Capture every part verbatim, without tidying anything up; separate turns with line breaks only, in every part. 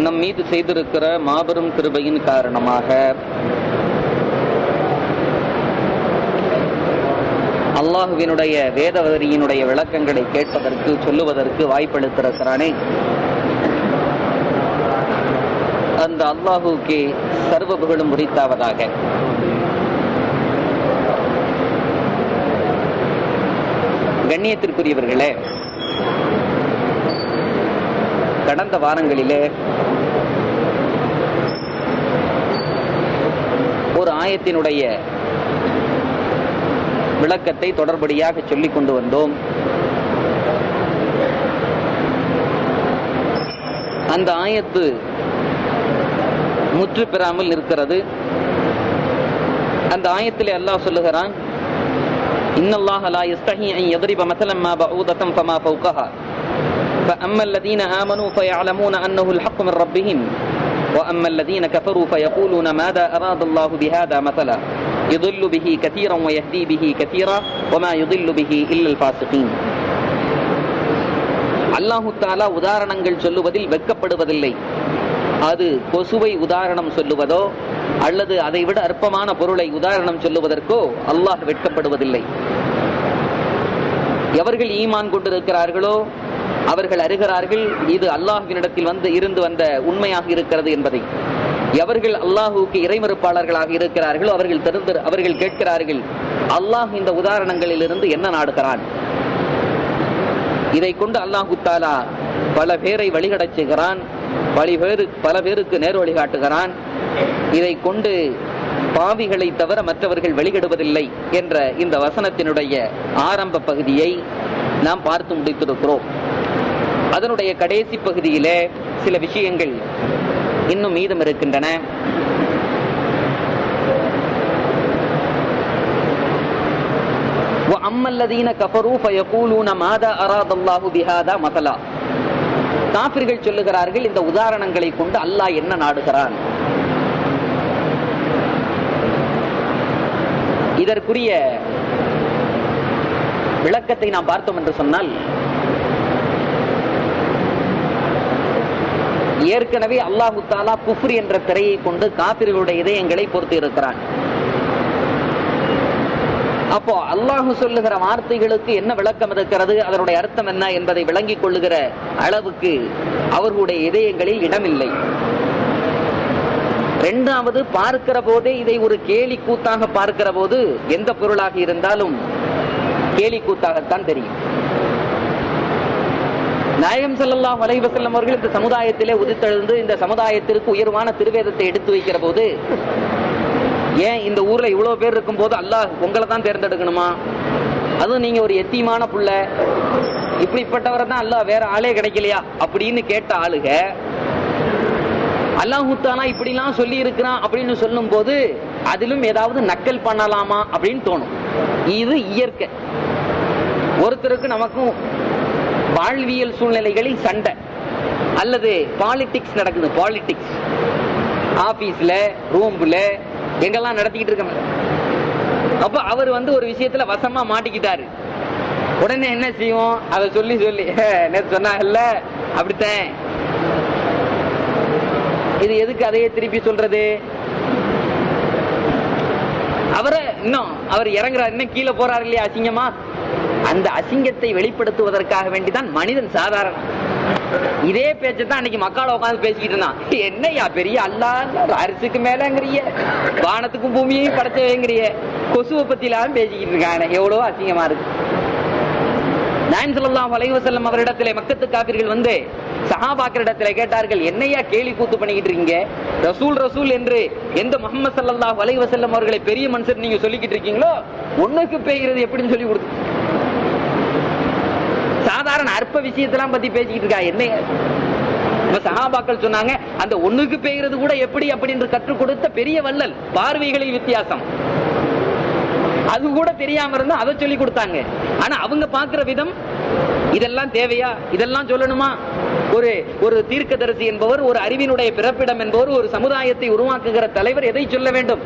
நம் மீது செய்திருக்கிற மாபெரும் கிருபையின் காரணமாக அல்லாஹுவினுடைய வேதவரியினுடைய விளக்கங்களை கேட்பதற்கு சொல்லுவதற்கு வாய்ப்பளித்திருக்கிறானே, அந்த அல்லாஹுக்கே சர்வ புகழும் உரித்தாவதாக. கண்ணியத்திற்குரியவர்களே, கடந்த வாரங்களிலே ஒரு ஆயத்தினுடைய விளக்கத்தை தொடர்படியாக சொல்லிக் கொண்டு வந்தோம். அந்த ஆயத்து முற்று பெறாமல் இருக்கிறது. அந்த ஆயத்திலே அல்லாஹ் சொல்லுகிறான், இன்னல்லாஹ லா யஸ்தஹி அன் யضرب مثلا ما بعوضة فما فوقها فأما الذين آمنوا فيعلمون أنه الحق من ربهم وأما الذين كفروا فيقولون ماذا أراد الله بهذا مثلا يضل به كثيرا ويهدي به كثيرا وما يضل به إلا الفاسقين. அல்லாஹு தஆலா உதாரணங்கள் சொல்லுவதில் வெட்கப்படுவதில்லை. அது கொசுவை உதாரணம் சொல்லுவதோ அல்லது அதை விட அற்பமான பொருளை உதாரணம் சொல்லுவதற்கோ அல்லாஹ் வெட்கப்படுவதில்லை. எவர்கள் ஈமான் கொண்டிருக்கிறார்களோ அவர்கள் அறிகிறார்கள் இது அல்லாஹ்வினிடத்தில் வந்து இருந்து வந்த உண்மையாக இருக்கிறது என்பதை. எவர்கள் அல்லாஹுக்கு இறைமறுப்பாளர்களாக இருக்கிறார்களோ அவர்கள் தெரிந்து அவர்கள் கேட்கிறார்கள், அல்லாஹ் இந்த உதாரணங்களிலிருந்து என்ன நாடுகிறான்? இதை கொண்டு அல்லாஹு தஆலா பல பேரை வழிகடச் செய்கிறான், பல பேரு பல பேருக்கு நேர் வழி காட்டுகிறான். இதை கொண்டு பாவிகளை தவிர மற்றவர்கள் வழிகெடுவதில்லை என்ற இந்த வசனத்தினுடைய ஆரம்ப பகுதியை நாம் பார்த்து முடித்திருக்கிறோம். அதனுடைய கடைசி பகுதியிலே சில விஷயங்கள் இன்னும் மீதம் இருக்கின்றன. وَأَمَّالَّذِينَ كَفَرُوا فَيَقُولُونَ مَاذَا أَرَادَ اللَّهُ بِهَذَا مَثَلًا. காபிர்கள் சொல்லுகிறார்கள், இந்த உதாரணங்களை கொண்டு அல்லாஹ் என்ன நாடுகிறான்? இதற்குரிய விளக்கத்தை நாம் பார்த்தோம் என்று சொன்னால், ஏற்கனவே அல்லாஹு தஆலா குஃப்ர் என்ற திரையை கொண்டு காபிர்களுடைய இதயங்களை பொறுத்து இருக்கிறான். அப்போ அல்லாஹு சொல்லுகிற வார்த்தைகளுக்கு என்ன விளக்கம் இருக்கிறது, அதனுடைய அர்த்தம் என்ன என்பதை விளங்கிக் கொள்ளுகிற அளவுக்கு அவர்களுடைய இதயங்களில் இடமில்லை. இரண்டாவது, பார்க்கிற போதே இதை ஒரு கேலி கூத்தாக பார்க்கிற போது எந்த பொருளாக இருந்தாலும் கேலி கூத்தாகத்தான் தெரியும். நாயகம் ஸல்லல்லாஹு அலைஹி வஸல்லம் அவர்கள் இந்த சமுதாயத்திலே உதித்தெழுந்து இந்த சமுதாயத்திற்கு உயர்வான திருவேதத்தை எடுத்து வைக்கிற போது, ஏன் இந்த ஊர்ல இவ்வளவு பேர் இருக்கும் போது அல்லாஹ் உங்களை தான் தேர்ந்தெடுக்கணுமா? அதுவும் நீங்க ஒரு எத்தீமான புள்ள, இப்படிப்பட்டவரை தான் அல்லாஹ் வேற ஆளே கிடைக்கலையா அப்படின்னு கேட்ட ஆளுக அல்லாஹ் தஆலா இப்படிலாம் சொல்லி இருக்கிறான் அப்படின்னு சொல்லும் போது அதிலும் ஏதாவது நக்கல் பண்ணலாமா அப்படின்னு தோணும். இது இயற்கை. ஒருத்தருக்கு நமக்கும் வாழ்வியல் சூழ்நிலைகளில் சண்டை அல்லது பாலிடிக்ஸ் நடக்குது. பாலிடிக்ஸ் ஆபீஸ்ல ரூம்ல எங்கெல்லாம் நடத்திக்கிட்டு இருக்க. அப்ப அவர் வந்து ஒரு விஷயத்துல வசமா மாட்டிக்கிட்டாரு. உடனே என்ன செய்வோம்? அதை சொல்லி சொல்லி நேத்து சொன்னாங்கல்ல அப்படித்தான், இது எதுக்கு அதையே திருப்பி சொல்றது? அவரை இன்னும் அவர் இறங்குறாரு, இன்னும் கீழே போறாரு இல்லையா அசிங்கமா? அந்த அசிங்கத்தை வெளிப்படுத்துவதற்காக வேண்டிதான் மனிதன் சாதாரண. இதே பேச்சதான் அன்னைக்கு மக்கால உட்காந்து பேசிக்கிட்டு இருந்தான். என்னையா பெரிய அல்லாஹ் அரிசுக்கு மேலங்கிறிய, வானத்துக்கும் பூமியையும் படைச்சவேங்கிறிய, கொசுவை பத்தி எல்லாம் பேசிக்கிட்டு இருக்காங்க. எவ்வளவு அசிங்கமா இருக்கு. நாயகம் ஸல்லல்லாஹு அலைஹி வஸல்லம் அவரிடத்திலே மக்கத்து காபிர்கள் வந்து சஹாபாக்களிடத்திலே கேட்டார்கள், என்னையா கேலி கூத்து பண்ணிக்கிட்டு இருக்கீங்க? ரசூல் ரசூல் என்று எந்த முஹம்மது ஸல்லல்லாஹு அலைஹி வஸல்லம் அவர்களை பெரிய மனுஷர் நீங்க சொல்லிக்கிட்டு இருக்கீங்களோ, ஒண்ணுக்கு பேய்கிறது எப்படின்னு சொல்லி கொடுத்து சாதாரண அற்ப விஷயத்தெல்லாம் பத்தி பேசிக்கிட்டு இருக்கா என்னைய? சஹாபாக்கள் சொன்னாங்க, அந்த ஒண்ணுக்கு பேய்கிறது கூட எப்படி அப்படின்னு கற்றுக் கொடுத்த பெரிய வள்ளல். பார்வைகளில் வித்தியாசம், அது கூட தெரியாம இருந்தா அதை சொல்லி கொடுத்தாங்க. ஆனா அவங்க பாக்குற விதம், இதெல்லாம் தேவையா, இதெல்லாம் சொல்லணுமா? ஒரு ஒரு தீர்க்கதரிசி என்பவர், ஒரு அறிவினுடைய பிறப்பிடம் என்பவர், ஒரு சமுதாயத்தை உருவாக்குகிற தலைவர் எதை சொல்ல வேண்டும்?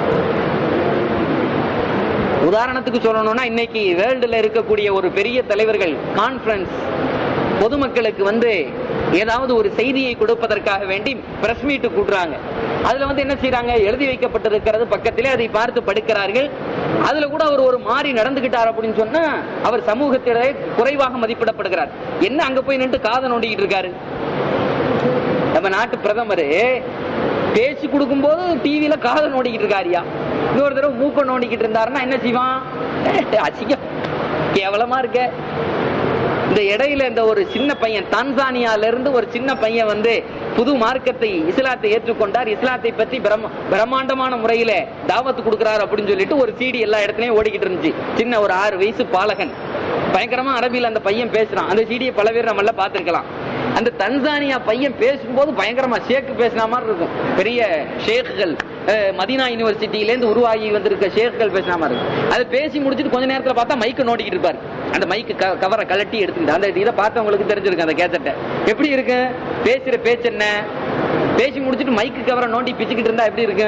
உதாரணத்துக்கு சொல்லணும்னா, இன்னைக்கு வேர்ல்டுல இருக்கக்கூடிய ஒரு பெரிய தலைவர்கள் கான்ஃபரன்ஸ் பொதுமக்களுக்கு வந்து ஏதாவது ஒரு செய்தியை கொடுப்பதற்காக வேண்டி பிரஸ் மீட் கூட்டுறாங்க. அதுல வந்து என்ன செய்யறாங்க, எழுதி வைக்கப்பட்டிருக்கிறது பக்கத்திலே, அதை பார்த்து படுக்கிறார்கள். அதுல கூட அவர் ஒரு மாறி நடந்துகிட்டார் அப்படின்னு சொன்னா அவர் சமூகத்திலே குறைவாக மதிப்பிடப்படுகிறார். என்ன அங்க போய் நின்று காதை நோண்டிக்கிட்டு இருக்காரு? நம்ம நாட்டு பிரதமர் பேசி கொடுக்கும் போது டிவியில காதை நோண்டிக்கிட்டு இருக்காரியா, இன்னொரு தடவை மூக்க நோண்டிக்கிட்டு இருந்தாருன்னா என்ன செய்வான்? அசிங்கம், கேவலமா இருக்க. இந்த இடையில இந்த ஒரு சின்ன பையன் தான்சானியால இருந்து ஒரு சின்ன பையன் வந்து புது மார்க்கத்தை இஸ்லாத்தை ஏற்றுக்கொண்டார், இஸ்லாத்தை பற்றி பிரம்மாண்டமான முறையில தாவத்து கொடுக்கிறார் அப்படின்னு சொல்லிட்டு ஒரு சீடி எல்லா இடத்துலயும் ஓடிக்கிட்டு இருந்துச்சு. சின்ன ஒரு ஆறு வயசு பாலகன் பயங்கரமா அரபியில் அந்த பையன் பேசுறான். அந்த சீடியை பல பேர் நம்ம பார்த்திருக்கலாம். அந்த தன்சானியா பையன் பேசும்போது பயங்கரமா ஷேக் பேசின மாதிரி இருக்கும். பெரிய ஷேக்குகள் மதீனா யூனிவர்சிட்டியிலேருந்து உருவாகி வந்திருக்க ஷேக்குகள் பேசின மாதிரி இருக்கும். அதை பேசி முடிச்சுட்டு கொஞ்ச நேரத்தில் பார்த்தா மைக்க நோண்டிக்கிட்டு இருப்பாரு. அந்த மைக்கு கவரை கலட்டி எடுத்துக்கிட்டு அந்த இதை பார்த்தவங்களுக்கு தெரிஞ்சிருக்கு. அந்த கேசட்டை எப்படி இருக்கு, பேசுற பேச்சு என்ன, பேசி முடிச்சுட்டு மைக்கு கவரை நோண்டி பிச்சுக்கிட்டு இருந்தா எப்படி இருக்கு?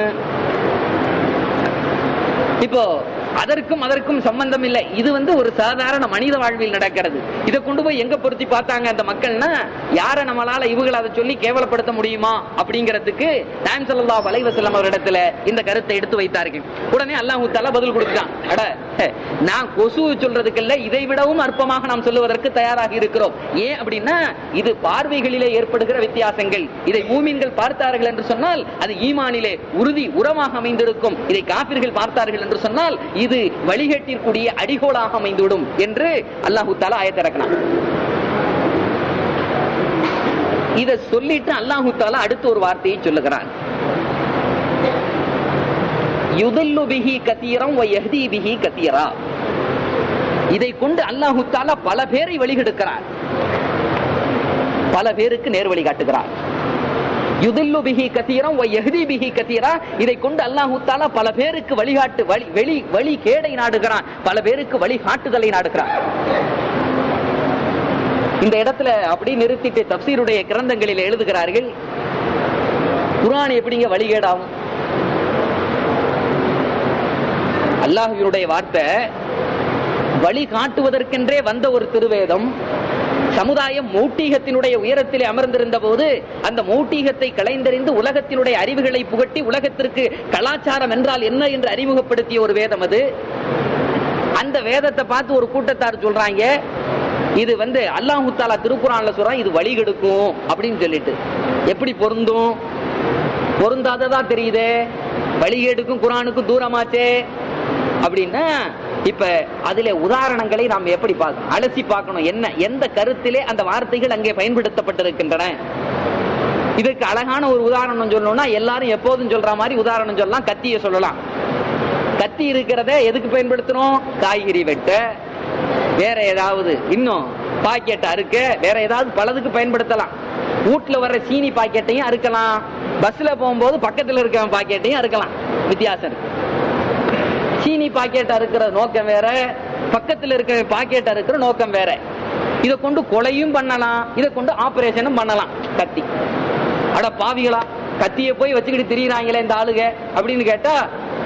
இப்போ அதற்கும் அதற்கும் சம்பந்தம் இல்லை. இது வந்து ஒரு சாதாரண மனித வாழ்வில் நடக்கிறது. இதை கொண்டு போய் எங்க பொருத்தி பார்த்தாங்க அந்த மக்கள்னா, யார நம்மளால இவங்களை அதை சொல்லி கேவலப்படுத்த முடியுமா அப்படிங்கிறதுக்கு நாயகம் ஸல்லல்லாஹு அலைஹி வஸல்லம் அவரிடத்துல இந்த கருத்தை எடுத்து வைத்தார்கள். உடனே அல்லாஹ் தஆலா பதில் கொடுத்தான். அட, நான் கொசு சொல்றதுக்கு இல்ல, இதை விடவும் அற்பமாக நாம் சொல்லுவதற்கு தயாராக இருக்கிறோம். ஏன் அப்படின்னா, இது பார்வைகளிலே ஏற்படுகிற வித்தியாசங்கள். இதை மூமின்கள் பார்த்தார்கள் என்று சொன்னால் அது ஈமானிலே உறுதி உரமாக அமைந்திருக்கும். இதை காபிர்கள் பார்த்தார்கள் என்று சொன்னால் இது வழிகட்டிற்குரிய அடிகோலாக அமைந்துவிடும் என்று அல்லாஹ் தஆலா ஆயத்தை இறக்கினான். இதை சொல்லிட்டு அல்லாஹ் தஆலா அடுத்து ஒரு வார்த்தையை சொல்லுகிறான். யுதில்லு பிஹி கதீரன் வ யஹ்தி பிஹி கதீரா. இதை கொண்டு அல்லாஹ் தஆலா பல பேரை வழிகெடுக்கிறார், பல பேருக்கு நேர்வழி காட்டுகிறார். யுதில்லு பிஹி கதீரன் வ யஹ்தி பிஹி கதீரா. இதை கொண்டு அல்லாஹ் தஆலா பல பேருக்கு வழிகாட்டு வழி வெளி வழி கேடை நாடுகிறான், பல பேருக்கு வழிகாட்டுதலை நாடுகிறான். இந்த இடத்துல அப்படி நிறுத்திட்டு தப்சீருடைய கிரந்தங்களில் எழுதுகிறார்கள், குர்ஆன் எப்படிங்க வழிகேடாகும்? அல்லாஹ்வினுடைய வார்த்தை வழி காட்டுவதற்கென்றே வந்த ஒரு திருவேதம். சமுதாயம் மௌட்டீகத்தினுடைய உயரத்திலே அமர்ந்திருந்த போது அந்த மௌட்டீகத்தை களைந்தறிந்து உலகத்தினுடைய அறிவுகளை புகட்டி உலகத்திற்கு கலாச்சாரம் என்றால் என்ன என்று அறிமுகப்படுத்திய ஒரு வேதம் அது. அந்த வேதத்தை பார்த்து ஒரு கூட்டத்தார் சொல்றாங்க, இது வந்து அல்லாஹ் தஆலா திருக்குர்ஆன்ல சொல்றான், இது வழி கெடுக்கும் அப்படின்னு சொல்லிட்டு. எப்படி பொருந்தும்? பொருந்தாததா தெரியுதே, வழிகேடுக்கும் குர்ஆனுக்கும் தூரமாச்சே அப்படின்னா, இப்ப அதுல உதாரணங்களை நாம் எப்படி பார்க்கணும், அலசி பார்க்கணும். என்ன எந்த கருத்திலே அந்த வார்த்தைகள் அங்கே பயன்படுத்தப்பட்டிருக்கின்றன. இதற்கு அழகான ஒரு உதாரணம் சொல்லணும்னா, எல்லாரும் எப்போதும் சொல்ற மாதிரி உதாரணம் சொல்லலாம். கத்தியை சொல்லலாம். கத்தி இருக்கிறத எதுக்கு பயன்படுத்தணும்? காய்கறி வெட்ட, வேற ஏதாவது இன்னும் பாக்கெட் அறுக்க, வேற ஏதாவது பலதுக்கு பயன்படுத்தலாம். வீட்டுல வர்ற சீனி பாக்கெட்டையும் அறுக்கலாம், பஸ்ல போகும்போது பக்கத்துல இருக்கிற பாக்கெட்டையும் அறுக்கலாம். வித்தியாசம் இருக்கு. சீனி பாக்கெட் அறுக்கிற நோக்கம் வேற, பக்கத்தில் இருக்கிற பாக்கெட் அறுக்கிற நோக்கம் வேற. இதை கொண்டு கொலையும் பண்ணலாம், இதை கொண்டு ஆபரேஷனும் பண்ணலாம். கத்தி, அட பாவிகளா, கத்தியை போய் வச்சுக்கிட்டு திரியிறாங்களே இந்த ஆளுக அப்படின்னு கேட்டா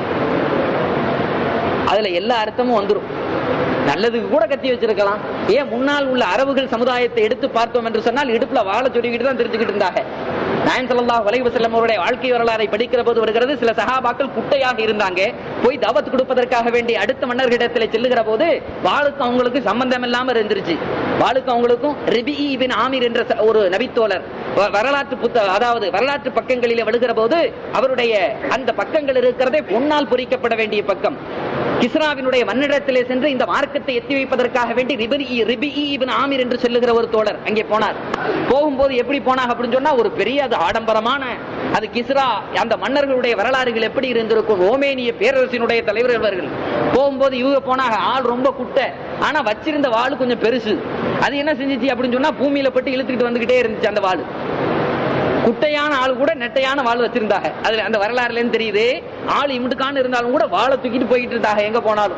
அதுல எல்லா அர்த்தமும் வந்துடும். நல்லதுக்கு கூட கத்தி வச்சிருக்கலாம். ஏன் முன்னால் உள்ள அரபுகள் சமுதாயத்தை எடுத்து பார்த்தோம் என்று சொன்னால் இடுப்புல வாழை சொல்லிக்கிட்டு தான் தெரிஞ்சுக்கிட்டு இருந்தாங்க. நாயகம் ஸல்லல்லாஹு அலைஹி வஸல்லம் அவருடைய வாழ்க்கை வரலாறை படிக்கிற போது வருகிறது, சில சஹாபாக்கள் குட்டையாக இருந்தாங்க. போய் தாவத் கொடுப்பதற்காக வேண்டி அடுத்த மன்னர்களிடத்தில் செல்லுகிற போது வாளுக்கும் அவங்களுக்கு சம்பந்தம் இல்லாம இருந்துருச்சு. வாளுக்கும் அவங்களுக்கும் ரிபிஇ இப்னு ஆமிர் என்ற ஒரு நபித்தோழர் வரலாற்று புத்த அதாவது வரலாற்று பக்கங்களிலே வருகிற போது அவருடைய அந்த பக்கங்கள் இருக்கிறதே பொன்னால் பொறிக்கப்பட வேண்டிய பக்கம். கிஸ்ராவினுடைய மன்னிடத்திலே சென்று இந்த மார்க்கத்தை எத்தி வைப்பதற்காக வேண்டி ரிபிஇ இப்னு ஆமிர் என்று சொல்லுகிற ஒரு தோழர் அங்கே போனார். போகும்போது எப்படி போனாங்க அப்படின்னு சொன்னா, ஒரு பெரிய அது ஆடம்பரமான அது கிஸ்ரா அந்த மன்னர்களுடைய வரலாறுகள் எப்படி இருந்திருக்கும், ரோமேனிய பேரரசினுடைய தலைவர்கள். போகும்போது இவங்க போனாங்க, ஆள் ரொம்ப குட்டை, ஆனா வச்சிருந்த வாள் கொஞ்சம் பெருசு. அது என்ன செஞ்சிச்சு அப்படின்னு சொன்னா, பூமியில பட்டு இழுத்துக்கிட்டு வந்துகிட்டே இருந்துச்சு அந்த வாள். குட்டையான ஆள் கூட நெட்டையான வாள் வச்சிருந்தாங்க. அதுல அந்த வரலாறுல தெரியுது, ஆள் இமுட்டுக்கான இருந்தாலும் கூட வாழை தூக்கிட்டு போயிட்டு இருந்தாங்க எங்க போனாலும்.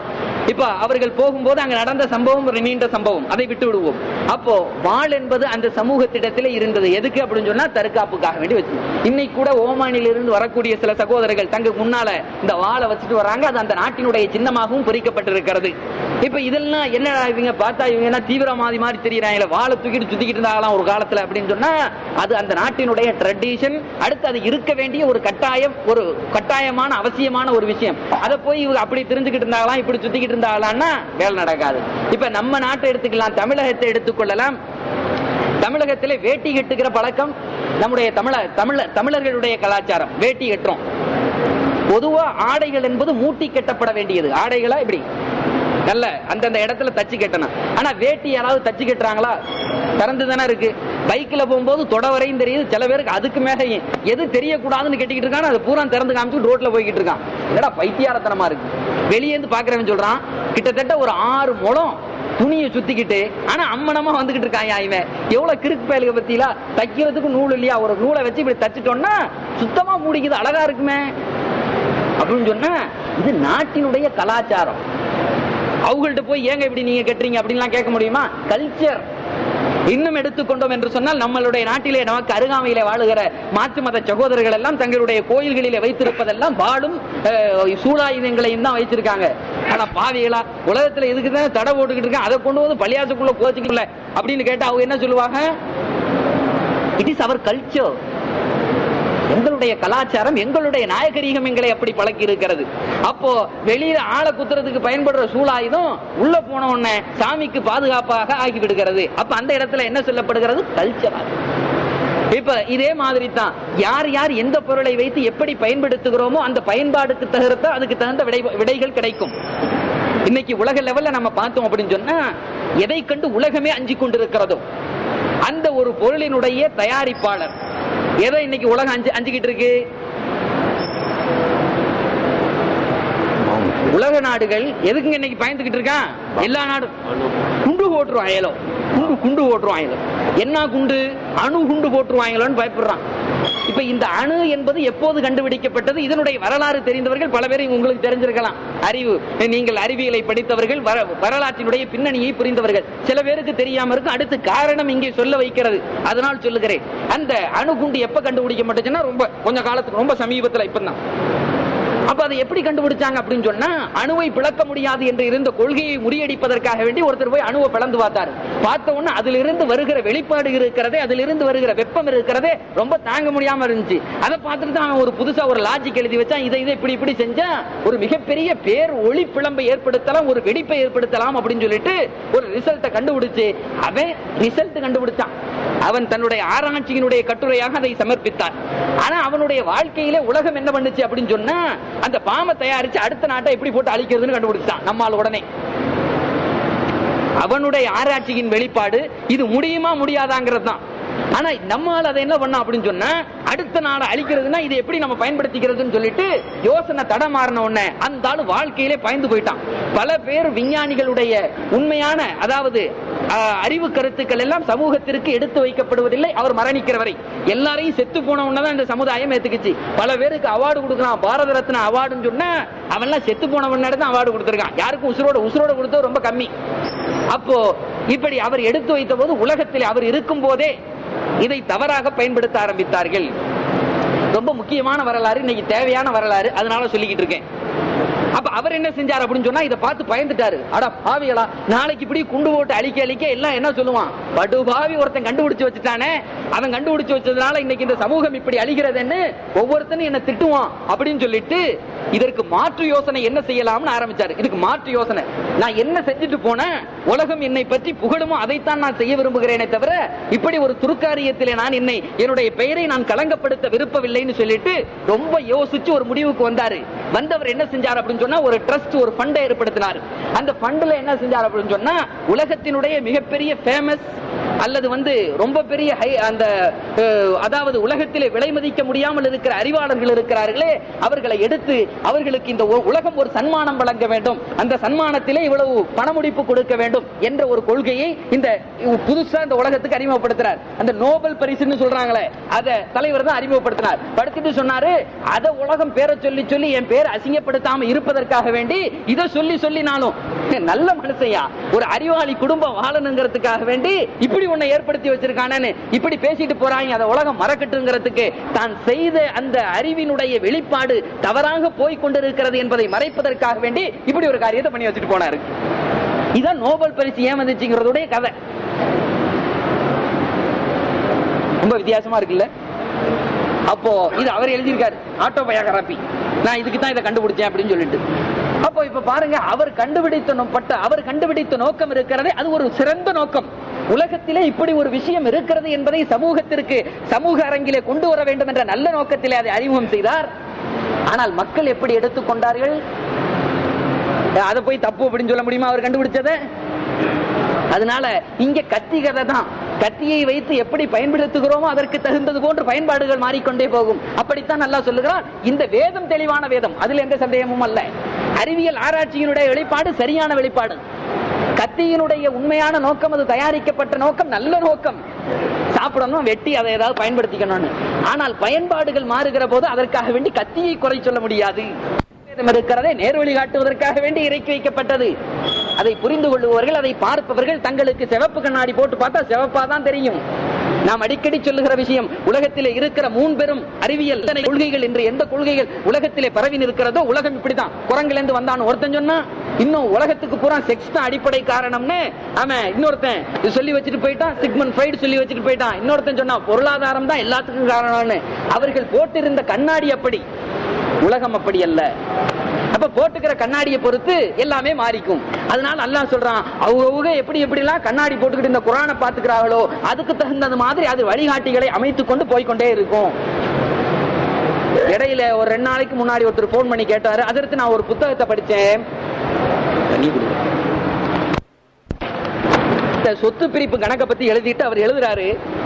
இப்ப அவர்கள் போகும்போது அங்க நடந்த சம்பவம் நீண்ட சம்பவம், அதை விட்டு விடுவோம். அப்போ வாள் என்பது அந்த சமூகத்திடத்திலே இருந்தது. எதுக்கு அப்படின்னு சொன்னா தற்காப்புக்காக வேண்டி வச்சு. இன்னைக்கு கூட ஓமானில் இருந்து வரக்கூடிய சில சகோதரர்கள் தங்க முன்னால இந்த வாளை வச்சுட்டு வராங்க. அது அந்த நாட்டினுடைய சின்னமாகவும் பொறிக்கப்பட்டிருக்கிறது. இப்ப இதெல்லாம் என்ன இவங்க பார்த்தா இவங்க தீவிரவாதி மாதிரி தெரியுறாங்க, வாழை தூக்கிட்டு சுத்திக்கிட்டு இருந்தாங்களாம் ஒரு காலத்துல அப்படின்னு சொன்னா அது அந்த நாட்டினுடைய ட்ரெடிஷன். அடுத்து அது இருக்க வேண்டிய ஒரு கட்டாயம், ஒரு கட்டாயமான அவசியமான ஒரு விஷயம். அதை போய் இவங்க அப்படி தெரிஞ்சுக்கிட்டு இருந்தாங்களாம், இப்படி சுத்திக்கிட்டு இருந்தாங்களான்னா வேலை நடக்காது. இப்ப நம்ம நாட்டை எடுத்துக்கலாம், தமிழகத்தை எடுத்துக்கொள்ளலாம். தமிழகத்திலே வேட்டி கட்டுகிற பழக்கம் நம்முடைய தமிழ தமிழ தமிழர்களுடைய கலாச்சாரம். வேட்டி கட்டுறோம். பொதுவா ஆடைகள் என்பது மூட்டி கட்டப்பட வேண்டியது. ஆடைகளா இப்படி நல்ல அந்தந்த இடத்துல தச்சு கட்டணும். ஆனா வேட்டி யாராவது தச்சு கட்டுறாங்களா? திறந்து தானே இருக்கு. பைக்ல போகும்போது தொடவரையும் தெரியுது. சில பேருக்கு அதுக்கு மேல எது தெரியக்கூடாதுன்னு கட்டிக்கிட்டு இருக்கான், அது பூரா திறந்து காமிச்சு ரோட்ல போய்கிட்டு இருக்கான். என்னடா பைத்தியாரத்தனமா இருக்கு. வெளியேந்து பாக்குறவன் சொல்றான் கிட்டத்தட்ட ஒரு ஆறு முழம் துணியை சுத்திக்கிட்டு, ஆனா அம்மனமா வந்துகிட்டு இருக்கான். இவன் எவ்வளவு கிறுக்கு பயலுக பத்தியா, தைக்கிறதுக்கு நூல் இல்லையா, ஒரு நூலை வச்சு இப்படி தச்சுட்டோம்னா சுத்தமா மூடிக்குது, அழகா இருக்குமே அப்படின்னு சொன்னா இது நாட்டினுடைய கலாச்சாரம். அவங்கள்ட்ட போய் ஏங்க இப்படி நீங்க கட்டுறீங்க அப்படின்லாம் கேட்க முடியுமா? கல்ச்சர். இன்னும் எடுத்துக்கொண்டோம் என்று சொன்னால் நம்மளுடைய நாட்டிலே நமக்கு அருகாமையிலே வாழுகிற மாற்று மத சகோதரர்கள் எல்லாம் தங்களுடைய கோயில்களிலே வைத்திருப்பதெல்லாம் பாடும் சூலாயுதங்களையும் தான் வைத்திருக்காங்க. ஆனா பாவிகளா உலகத்துல எதுக்குதான் தடை போட்டுக்கிட்டு இருக்காங்க, அதை கொண்டு வந்து பள்ளியாசுக்குள்ள கோச்சிக்கல அப்படின்னு கேட்டா அவங்க என்ன சொல்லுவாங்க? It is our culture. எங்களுடைய கலாச்சாரம், எங்களுடைய நாயகரீகம் எங்களை அப்படி பழக்கி இருக்கிறது. அப்போ வெளியில ஆளை குத்துறதுக்கு பயன்படுற சூலாயுதம் உள்ள போன உடனே சாமிக்கு பாதுகாப்பாக ஆகி விடுகிறது. அப்ப அந்த இடத்துல என்ன சொல்லப்படுகிறது? கல்ச்சர். இப்ப இதே மாதிரி தான் யார் யார் எந்த பொருளை வைத்து எப்படி பயன்படுத்துகிறோமோ அந்த பயன்பாடுக்கு தகுந்த அதுக்கு தகுந்த விடை விடைகள் கிடைக்கும். இன்னைக்கு உலக லெவல்ல நம்ம பார்த்தோம் அப்படின்னு சொன்னா எதை கண்டு உலகமே அஞ்சி கொண்டிருக்கிறதோ அந்த ஒரு பொருளினுடைய தயாரிப்பாளர் எதை இன்னைக்கு உலகம் அஞ்சு அஞ்சுக்கிட்டு இருக்கு? உலக நாடுகள் எதுக்கு இன்னைக்கு பயந்துகிட்டு இருக்கான்? எல்லா நாடும் குண்டு போட்டுருவாங்களோ, குண்டு குண்டு போட்டுருவாங்களோ. என்ன குண்டு? அணு குண்டு போட்டுருவாங்களோன்னு பயப்படுறான். இப்ப இந்த அணு என்பது எப்போது கண்டுபிடிக்கப்பட்டது? இதனுடைய வரலாறு தெரிந்தவர்கள் பல பேரை உங்களுக்கு தெரிஞ்சிருக்கலாம். அறிவு, நீங்கள் அறிவியலை படித்தவர்கள், வரலாற்றினுடைய பின்னணியை புரிந்தவர்கள். சில பேருக்கு தெரியாம இருக்கும். அடுத்து காரணம் இங்கே சொல்ல வைக்கிறது, அதனால் சொல்லுகிறேன். அந்த அணு குண்டு எப்ப கண்டுபிடிக்கப்பட்டுச்சுன்னா ரொம்ப கொஞ்ச காலத்துக்கு, ரொம்ப சமீபத்தில் இப்பதான். அப்ப அதை எப்படி கண்டுபிடிச்சாங்க அப்படின்னு சொன்னா அணுவை பிளக்க முடியாது என்று இருந்த கொள்கையை முறியடிப்பதற்காக வேண்டி ஒருத்தர் போய் அணுவை பிளந்து பார்த்தாரு. பார்த்த உடனே அதிலிருந்து வருகிற வெளிப்பாடு இருக்கிறதே, அதிலிருந்து வருகிற வெப்பம் இருக்கிறதே ரொம்ப தாங்க முடியாம இருந்துச்சு. அதை பார்த்துட்டு தான் அவன் ஒரு புதுசா ஒரு லாஜிக் எழுதி வச்சான். இதை இதை இப்படி இப்படி செஞ்சா ஒரு மிகப்பெரிய பேர் ஒளி பிளம்பை ஏற்படுத்தலாம், ஒரு வெடிப்பை ஏற்படுத்தலாம் அப்படின்னு சொல்லிட்டு ஒரு ரிசல்ட்டை கண்டுபிடிச்சு அவன் ரிசல்ட் கண்டுபிடிச்சான். அவன் தன்னுடைய ஆராய்ச்சியினுடைய கட்டுரையாக அதை சமர்ப்பித்தான். ஆனா அவனுடைய வாழ்க்கையிலே உலகம் என்ன பண்ணுச்சு அப்படின்னு சொன்னா அந்த பாம்பை தயாரிச்சு அடுத்த நாட்டை எப்படி போட்டு அழிக்கிறதுன்னு கண்டுபிடிச்சான் நம்மால் உடனே. அவனுடைய ஆராய்ச்சியின் வெளிப்பாடு இது முடியுமா முடியாதாங்கிறது தான். ஆனா நம்மால் அதை என்ன பண்ண அப்படின்னு சொன்னா அடுத்த நாளை அழிக்கிறதுனா இது எப்படி நம்ம பயன்படுத்திக்கிறதுன்னு சொல்லிட்டு யோசனை தடமாறின உடனே அந்த ஆளு வாழ்க்கையிலே பயந்து போயிட்டான். பல பேர் விஞ்ஞானிகளுடைய உண்மையான அதாவது அறிவு கருத்துக்கள் எல்லாம் சமூகத்திற்கு எடுத்து வைக்கப்படுவதில்லை. அவர் மரணிக்கிற வரை எல்லாரையும் செத்து போன உடனே இந்த சமுதாயம் ஏத்துக்குச்சு. பல பேருக்கு அவார்டு கொடுக்கலாம், பாரத ரத்னா அவார்டுன்னு சொன்னா அவன் எல்லாம் செத்து போன உடனே தான் அவார்டு கொடுத்திருக்கான். யாருக்கும் உசுரோட உசுரோட கொடுத்தது ரொம்ப கம்மி. அப்போ இப்படி அவர் எடுத்து வைத்த போது உலகத்தில் அவர் இருக்கும் போதே இதை தவறாக பயன்படுத்த ஆரம்பித்தார்கள். ரொம்ப முக்கியமான வரலாறு, இன்னைக்கு தேவையான வரலாறு, அதனால சொல்லிக்கிட்டு இருக்கேன். அப்ப அவர் என்ன செஞ்சார் அப்படின்னு சொன்னா இதை பார்த்து பயந்துட்டாரு. அடா பாவிகளா, நாளைக்கு இப்படி குண்டு போட்டு அழிக்க அழிக்க எல்லாம் என்ன சொல்லுவான்? படுபாவி ஒருத்தன் கண்டுபிடிச்சு வச்சுட்டானே, அவன் கண்டுபிடிச்சு வச்சதுனால இன்னைக்கு இந்த சமூகம் இப்படி அழிகிறதுன்னு ஒவ்வொருத்தனும் என்ன திட்டுவான் அப்படின்னு சொல்லிட்டு இதற்கு மாற்று யோசனை என்ன செய்யலாம்னு ஆரம்பிச்சாரு. இதுக்கு மாற்று யோசனை, நான் என்ன செஞ்சுட்டு போனேன், உலகம் என்னை பற்றி புகழுமோ அதைத்தான் நான் செய்ய விரும்புகிறேனே தவிர இப்படி ஒரு துருக்காரியத்திலே நான் என்னை என்னுடைய பெயரை நான் களங்கப்படுத்த விருப்பவில்லைன்னு சொல்லிட்டு ரொம்ப யோசிச்சு ஒரு முடிவுக்கு வந்தாரு. வந்தவர் என்ன செஞ்சார் அப்படின்னு சொன்னா ஒரு ட்ரஸ்ட், ஒரு ஃபண்டை ஏற்படுத்தினார். அந்த ஃபண்ட்ல என்ன செஞ்சார் அப்படின்னு சொன்னா உலகத்தினுடைய மிகப்பெரிய ஃபேமஸ் அல்லது வந்து ரொம்ப பெரிய அந்த அதாவது உலகத்திலே விலை மதிக்க முடியாமல் இருக்கிற அறிவாளர்கள் இருக்கிறார்களே, அவர்களை எடுத்து அவர்களுக்கு இந்த உலகம் ஒரு சன்மானம் வழங்க வேண்டும், அந்த சன்மானத்திலே இவ்வளவு பணமுடிப்பு கொடுக்க வேண்டும் என்ற ஒரு கொள்கையை இந்த புதுசா இந்த உலகத்துக்கு அறிமுகப்படுத்தினார். அந்த நோபல் பரிசுன்னு சொல்றாங்களே, அத தலைவர் தான் அறிமுகப்படுத்தினார். படுத்துட்டு சொன்னாரு, அத உலகம் பேரை சொல்லி சொல்லி என் பேர் அசிங்கப்படுத்தாம இருப்பதற்காக வேண்டி இதை சொல்லி சொல்லி நானும் நல்ல மனுஷையா ஒரு அறிவாளி குடும்பம் வாழணுங்கிறதுக்காக வேண்டி இப்படி உன்னை ஏற்படுத்தி வச்சிருக்கானு இப்படி பேசிட்டு போறாங்க. அதை உலகம் மறக்கட்டுங்கிறதுக்கு தான் செய்த அந்த அறிவினுடைய வெளிப்பாடு தவறாக போய் கொண்டிருக்கிறது என்பதை மறைப்பதற்காக வேண்டி இப்படி ஒரு காரியத்தை பண்ணி வச்சுட்டு போனாரு. இதான் நோபல் பரிசு ஏன் வந்துச்சுங்கிறதுடைய கதை. ரொம்ப வித்தியாசமா இருக்குல்ல. அப்போ இது அவர் எழுதியிருக்காரு, ஆட்டோபயோகிராபி. நான் இதுக்கு தான் இதை கண்டுபிடிச்சேன் அப்படின்னு சொல்லிட்டு. அப்போ இப்ப பாருங்க, அவர் கண்டுபிடித்த அவர் கண்டுபிடித்த நோக்கம் இருக்கிறது, அது ஒரு சிறந்த நோக்கம். உலகத்திலே இப்படி ஒரு விஷயம் இருக்கிறது என்பதை சமூகத்திற்கு சமூக அரங்கிலே கொண்டு வர வேண்டும் என்ற நல்ல நோக்கத்திலே அதை அறிமுகம் செய்தார். ஆனால் மக்கள் எப்படி எடுத்துக்கொண்டார்கள்? அதை போய் தப்பு அப்படின்னு சொல்ல முடியுமா அவர் கண்டுபிடிச்சதை? அதனால இங்க கத்தி கதை தான். கத்தியை வைத்து எப்படி பயன்படுத்துகிறோமோ அதற்கு தகுந்தது போன்று பயன்பாடுகள் மாறிக்கொண்டே போகும். அப்படித்தான் நல்லா சொல்லுகிறான். இந்த வேதம் தெளிவான வேதம், அதில் எந்த சந்தேகமும் அல்ல. அறிவியல் ஆராய்ச்சியினுடைய வெளிப்பாடு சரியான வெளிப்பாடு. கத்தியினுடைய உண்மையான நோக்கம், அது தயாரிக்கப்பட்ட நோக்கம் நல்ல நோக்கம், சாப்பிடணும், வெட்டி அதை ஏதாவது பயன்படுத்திக்கணும்னு. ஆனால் பயன்பாடுகள் மாறுகிற போது அதற்காக வேண்டி கத்தியை குறை சொல்ல முடியாது. இருக்கிறதை நேர்வழி காட்டுவதற்காக வேண்டி இறக்கி வைக்கப்பட்டது. அதை புரிந்து கொள்ளுபவர்கள், அதை பார்ப்பவர்கள் தங்களுக்கு சிவப்பு கண்ணாடி போட்டு பார்த்தா சிவப்பா தான் தெரியும். நாம் அடிக்கடி சொல்லுகிற விஷயம், உலகத்திலே இருக்கிற மூன்று பெரும் அறிவியல் கொள்கைகள் என்று எந்த கொள்கைகள் உலகத்திலே பரவி இருக்கிறதோ, உலகம் இப்படிதான். குரங்கிலிருந்து வந்தான் ஒருத்தன் சொன்னா, இன்னும் உலகத்துக்கு பூரா செக்ஸ் தான் அடிப்படை காரணம்னு அவன் இன்னொருத்தன் சொல்லி வச்சுட்டு போயிட்டான். சிக்மண்ட் ஃப்ராய்ட் சொல்லி வச்சுட்டு போயிட்டான். இன்னொருத்தன் சொன்னா பொருளாதாரம் தான் எல்லாத்துக்கும் காரணம்னு. அவர்கள் போட்டிருந்த கண்ணாடி அப்படி, உலகம் அப்படி அல்ல. அப்ப போட்டுக்கிற கண்ணாடியை பொறுத்து எல்லாமே மாறிக்கும். அதனால அல்லாஹ் சொல்றான், அவங்க எப்படி எப்படி எல்லாம் கண்ணாடி போட்டுக்கிட்டு இந்த குர்ஆனை பாத்துக்கிறாங்களோ அதுக்கு தகுந்தது மாதிரி அது வழிகாட்டிகளை அமைத்துக் கொண்டு போய்கொண்டே இருக்கும். இடையில ஒரு ரெண்டு நாளைக்கு முன்னாடி ஒருத்தர் போன் பண்ணி கேட்டாரு, அதற்கு நான் ஒரு புத்தகத்தை படிச்சேன். சொத்து பிரிப்பு கணக்கை பத்தி எழுதிட்டு அவர் எழுதுறாரு,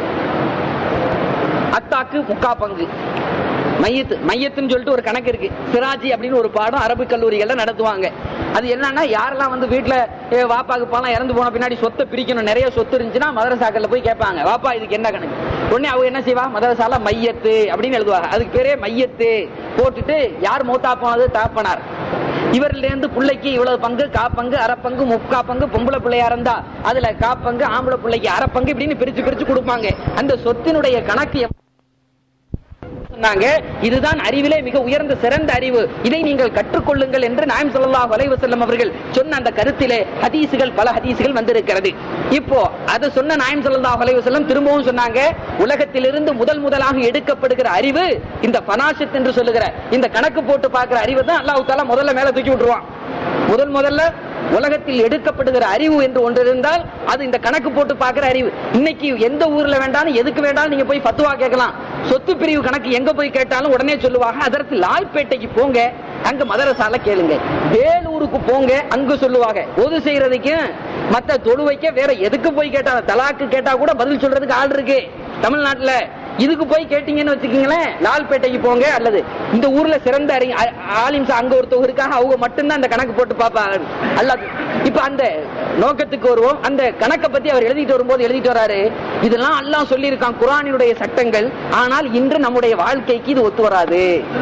அத்தாக்கு முக்கா பங்கு, மையத்து மையத்துன்னு சொல்லிட்டு ஒரு கணக்கு இருக்கு. சிராஜி அப்படின்னு ஒரு பாடம் அரபு கல்லூரிகள்ல நடத்துவாங்க. அது என்னன்னா, யாரெல்லாம் வந்து வீட்டுல வாப்பாக்கு பாலாம் இறந்து போன பின்னாடி சொத்தை பிரிக்கணும், நிறைய சொத்து இருந்துச்சுன்னா மதரசாக்கள்ல போய் கேட்பாங்க, வாப்பா இதுக்கு என்ன கணக்கு? உடனே அவங்க என்ன செய்வா, மதரசால மையத்து அப்படின்னு எழுதுவாங்க. அதுக்கு பேரே மையத்து போட்டுட்டு, யார் மூத்தா போனது தாப்பனார், இவர்ல இருந்து பிள்ளைக்கு இவ்வளவு பங்கு, காப்பங்கு, அரைப்பங்கு, முக்கா பங்கு, பொம்பளை பிள்ளையா இருந்தா அதுல காப்பங்கு, ஆம்பளை பிள்ளைக்கு அரைப்பங்கு இப்படின்னு பிரிச்சு பிரிச்சு கொடுப்பாங்க. அந்த சொத்தினுடைய கணக்கு சொன்னாங்க. இதுதான் அறிவிலே மிக உயர்ந்த சிறந்த அறிவு, இதை நீங்கள் கற்றுக்கொள்ளுங்கள் என்று நாயகம் ஸல்லல்லாஹு அலைஹி வஸல்லம் அவர்கள் சொன்ன அந்த கருத்திலே ஹதீசுகள், பல ஹதீசுகள் வந்திருக்கிறது. இப்போ அதை சொன்ன நாயகம் ஸல்லல்லாஹு அலைஹி வஸல்லம் திரும்பவும் சொன்னாங்க, உலகத்திலிருந்து முதல் முதலாக எடுக்கப்படுகிற அறிவு இந்த ஃபனாஷத் என்று சொல்லுகிற இந்த கணக்கு போட்டு பார்க்கிற அறிவு தான் அல்லாஹ் தஆலா முதல்ல மேல தூக்கி விட்டுருவான். முதல் முதல்ல உலகத்தில் எடுக்கப்படுகிற அறிவு என்று ஒன்று இருந்தால் அது இந்த கணக்கு போட்டு பார்க்கிற அறிவு. இன்னைக்கு எந்த ஊர்ல வேண்டாலும் எதுக்கு வேண்டாலும் நீங்க போய் ஃபத்வா கேட்கலாம். சொத்து பிரிவு கணக்கு எங்க போய் கேட்டாலும் உடனே சொல்லுவாங்க. அதற்கு லால்பேட்டைக்கு போங்க, அங்க மதரசால கேளுங்க. வேலூருக்கு போங்க, அங்க சொல்லுவாங்க. ஒது செய்யறதுக்கு மத்த தொழுவைக்க வேற எதுக்கு போய் கேட்டாலும், தலாக்கு கேட்டா கூட பதில் சொல்றதுக்கு ஆள் இருக்கு தமிழ்நாட்டுல. இதுக்கு போய் கேட்டீங்கன்னு வச்சுக்கீங்களேன், லால்பேட்டைக்கு போங்க, அல்லது இந்த ஊர்ல சிறந்த ஆலிம்ஸ் அங்க ஒருத்தவங்க இருக்காங்க, அவங்க மட்டும்தான் அந்த கணக்கு போட்டு பார்ப்பாங்க. அல்லது இப்ப அந்த நோக்கத்துக்கு வருவோம். அந்த கணக்கை பத்தி அவர் எழுதிட்டு வரும்போது எழுதிட்டு வராரு, இதெல்லாம் அல்லாஹ் சொல்லி இருக்கான் குர்ஆனினுடைய சட்டங்கள், ஆனால் இன்று நம்முடைய வாழ்க்கைக்கு இது ஒத்து வராது.